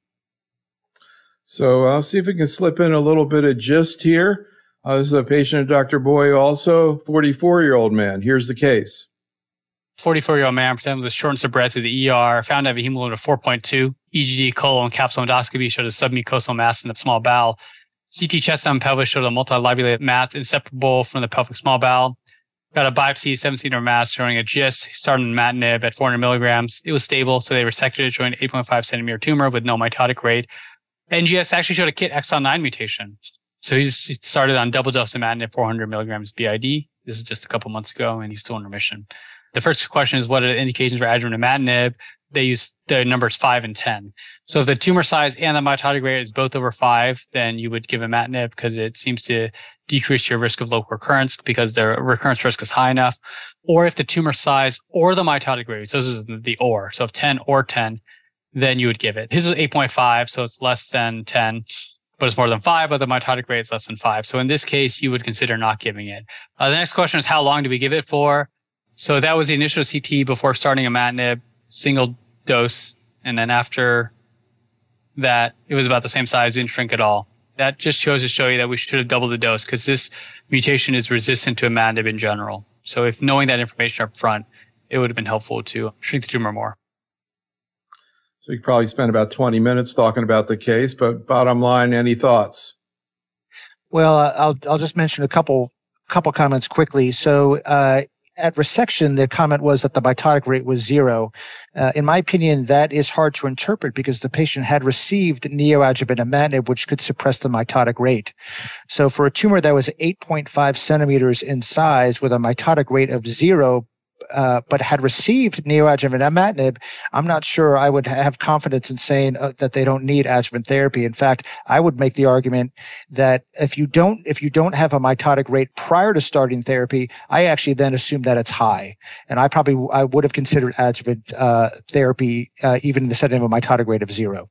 So I'll see if we can slip in a little bit of gist here. Uh, this is a patient of Doctor Boy, also forty-four-year-old man. Here's the case. forty-four-year-old man presented with shortness of breath to the E R, found to have a hemoglobin of four point two. E G G colon capsule endoscopy showed a submucosal mass in the small bowel. C T chest and pelvis showed a multilobulated mass inseparable from the pelvic small bowel. Got a biopsy, seven centimeter mass showing a GIST. He started imatinib at four hundred milligrams. It was stable, so they resected it, showing an eight point five centimeter tumor with no mitotic rate. N G S actually showed a KIT exon nine mutation. So he's, he started on double dose imatinib, four hundred milligrams B I D. This is just a couple months ago, and he's still in remission. The first question is, what are the indications for adjuvant imatinib? They use the numbers five and ten. So if the tumor size and the mitotic rate is both over five, then you would give imatinib because it seems to decrease your risk of local recurrence because the recurrence risk is high enough. Or if the tumor size or the mitotic rate, so this is the or, so if ten or ten, then you would give it. His is eight point five, so it's less than ten, but it's more than five, but the mitotic rate is less than five. So in this case, you would consider not giving it. Uh, the next question is, how long do we give it for? So that was the initial C T before starting imatinib, single dose, and then after that, it was about the same size, didn't shrink at all. That just shows to show you that we should have doubled the dose because this mutation is resistant to imatinib in general. So if knowing that information up front, it would have been helpful to shrink the tumor more. So you probably spent about twenty minutes talking about the case, but bottom line, any thoughts? Well, uh, I'll I'll just mention a couple couple comments quickly. So uh, at resection, the comment was that the mitotic rate was zero. Uh, in my opinion, that is hard to interpret because the patient had received neoadjuvant imatinib, which could suppress the mitotic rate. So for a tumor that was eight point five centimeters in size with a mitotic rate of zero, Uh, but had received neoadjuvant imatinib, I'm not sure I would have confidence in saying uh, that they don't need adjuvant therapy. In fact, I would make the argument that if you don't, if you don't have a mitotic rate prior to starting therapy, I actually then assume that it's high, and I probably I would have considered adjuvant uh, therapy uh, even in the setting of a mitotic rate of zero.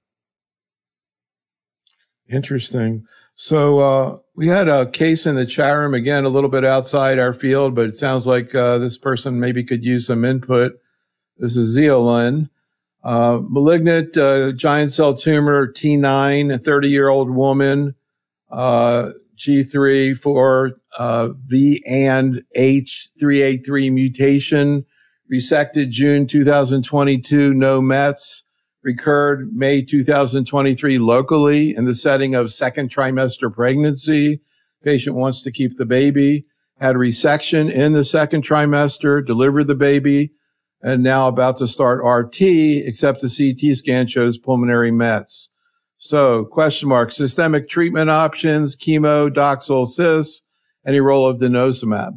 Interesting. So uh, we had a case in the chat room, again, a little bit outside our field, but it sounds like uh, this person maybe could use some input. This is Zeolin. Uh, malignant uh, giant cell tumor, T nine, a thirty-year-old woman, uh, G three four uh, V and H three eighty-three mutation, resected June two thousand twenty-two, no Mets. Recurred May two thousand twenty-three locally in the setting of second trimester pregnancy. Patient wants to keep the baby, had resection in the second trimester, delivered the baby, and now about to start R T, except the C T scan shows pulmonary Mets. So, question mark, systemic treatment options, chemo, Doxil, cis, any role of denosumab?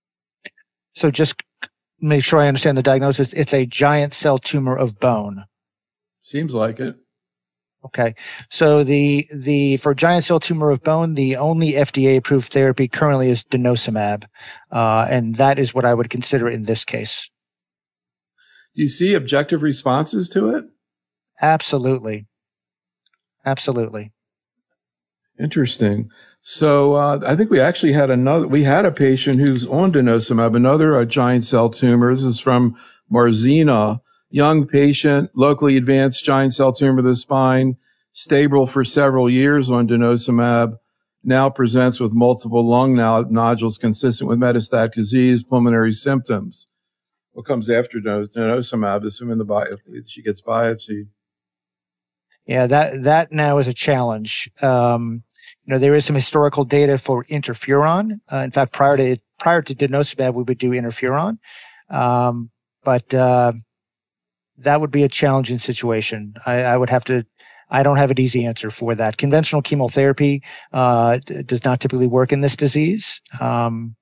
So just make sure I understand the diagnosis. It's a giant cell tumor of bone. Seems like it. Okay. So the, the, for giant cell tumor of bone, the only F D A approved therapy currently is denosumab. Uh, and that is what I would consider in this case. Do you see objective responses to it? Absolutely. Absolutely. Interesting. So, uh, I think we actually had another, we had a patient who's on denosumab, another uh, giant cell tumor. This is from Marzina. Young patient, locally advanced giant cell tumor of the spine, stable for several years on denosumab, now presents with multiple lung nodules consistent with metastatic disease, pulmonary symptoms. What comes after denosumab, assuming the biopsy, she gets biopsied? Yeah, that, that now is a challenge. Um, you know, there is some historical data for interferon. Uh, in fact, prior to, prior to denosumab, we would do interferon. Um, but, uh, that would be a challenging situation. I, I would have to, I don't have an easy answer for that. Conventional chemotherapy uh, d- does not typically work in this disease. Um,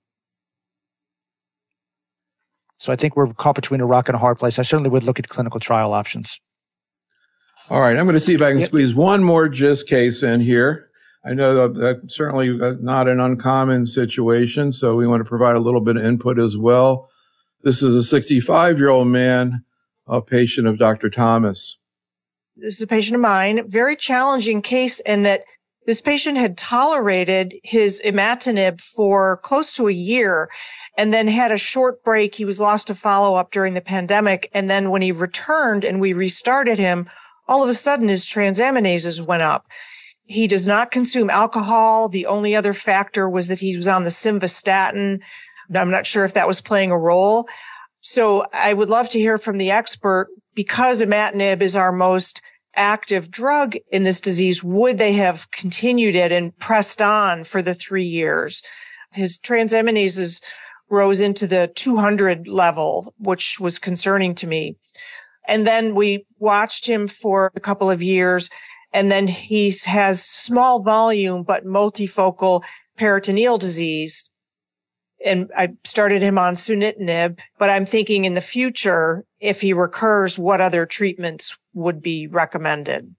so I think we're caught between a rock and a hard place. I certainly would look at clinical trial options. All right. I'm going to see if I can Yep. squeeze one more GIST case in here. I know that that's certainly not an uncommon situation, so we want to provide a little bit of input as well. This is a sixty-five-year-old man, a patient of Doctor Thomas. This is a patient of mine. Very challenging case in that this patient had tolerated his imatinib for close to a year and then had a short break. He was lost to follow-up during the pandemic. And then when he returned and we restarted him, all of a sudden his transaminases went up. He does not consume alcohol. The only other factor was that he was on the simvastatin. I'm not sure if that was playing a role. So I would love to hear from the expert, because imatinib is our most active drug in this disease, would they have continued it and pressed on for the three years? His transaminases rose into the two hundred level, which was concerning to me. And then we watched him for a couple of years, and then he has small volume but multifocal peritoneal disease. And I started him on sunitinib, but I'm thinking in the future, if he recurs, what other treatments would be recommended?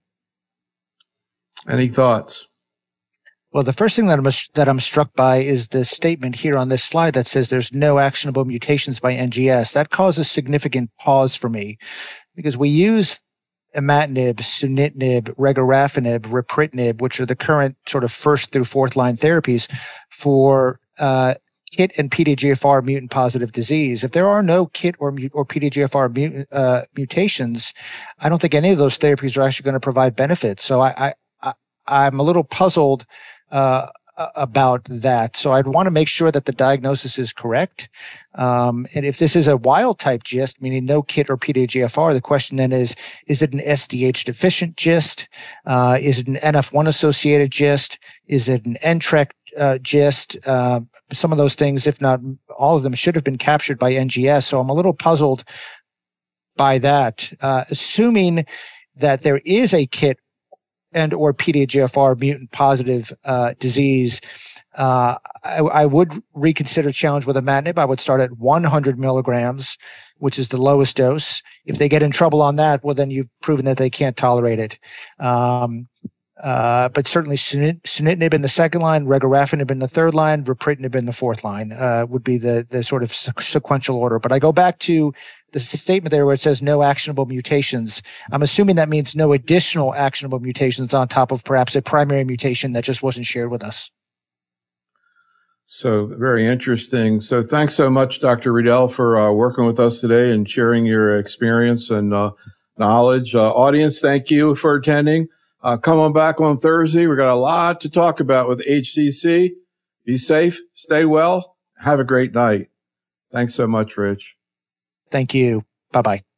Any thoughts? Well, the first thing that I'm, that I'm struck by is the statement here on this slide that says there's no actionable mutations by N G S. That causes significant pause for me because we use imatinib, sunitinib, regorafenib, ripretinib, which are the current sort of first through fourth line therapies for uh, K I T and P D G F R mutant positive disease. If there are no K I T or, or P D G F R mutant, uh, mutations, I don't think any of those therapies are actually going to provide benefit. So I, I, I I'm a little puzzled uh, about that. So I'd want to make sure that the diagnosis is correct. Um, and if this is a wild type GIST, meaning no K I T or P D G F R, the question then is, is it an S D H deficient GIST? Uh, is it an N F one associated GIST? Is it an N T R E C uh, GIST? Uh, some of those things, if not all of them, should have been captured by N G S. So I'm a little puzzled by that. Uh, assuming that there is a K I T and or P D G F R mutant positive uh, disease, uh, I, I would reconsider challenge with imatinib. I would start at one hundred milligrams, which is the lowest dose. If they get in trouble on that, well, then you've proven that they can't tolerate it. Um, uh, but certainly sunitinib in the second line, regorafenib in the third line, ripretinib in the fourth line uh, would be the the sort of sequential order. But I go back to the statement there where it says no actionable mutations. I'm assuming that means no additional actionable mutations on top of perhaps a primary mutation that just wasn't shared with us. So very interesting. So thanks so much, Doctor Riedel, for uh, working with us today and sharing your experience and uh, knowledge. Uh, audience, thank you for attending. Uh, come on back on Thursday. We've got a lot to talk about with H C C. Be safe, stay well, have a great night. Thanks so much, Rich. Thank you. Bye-bye.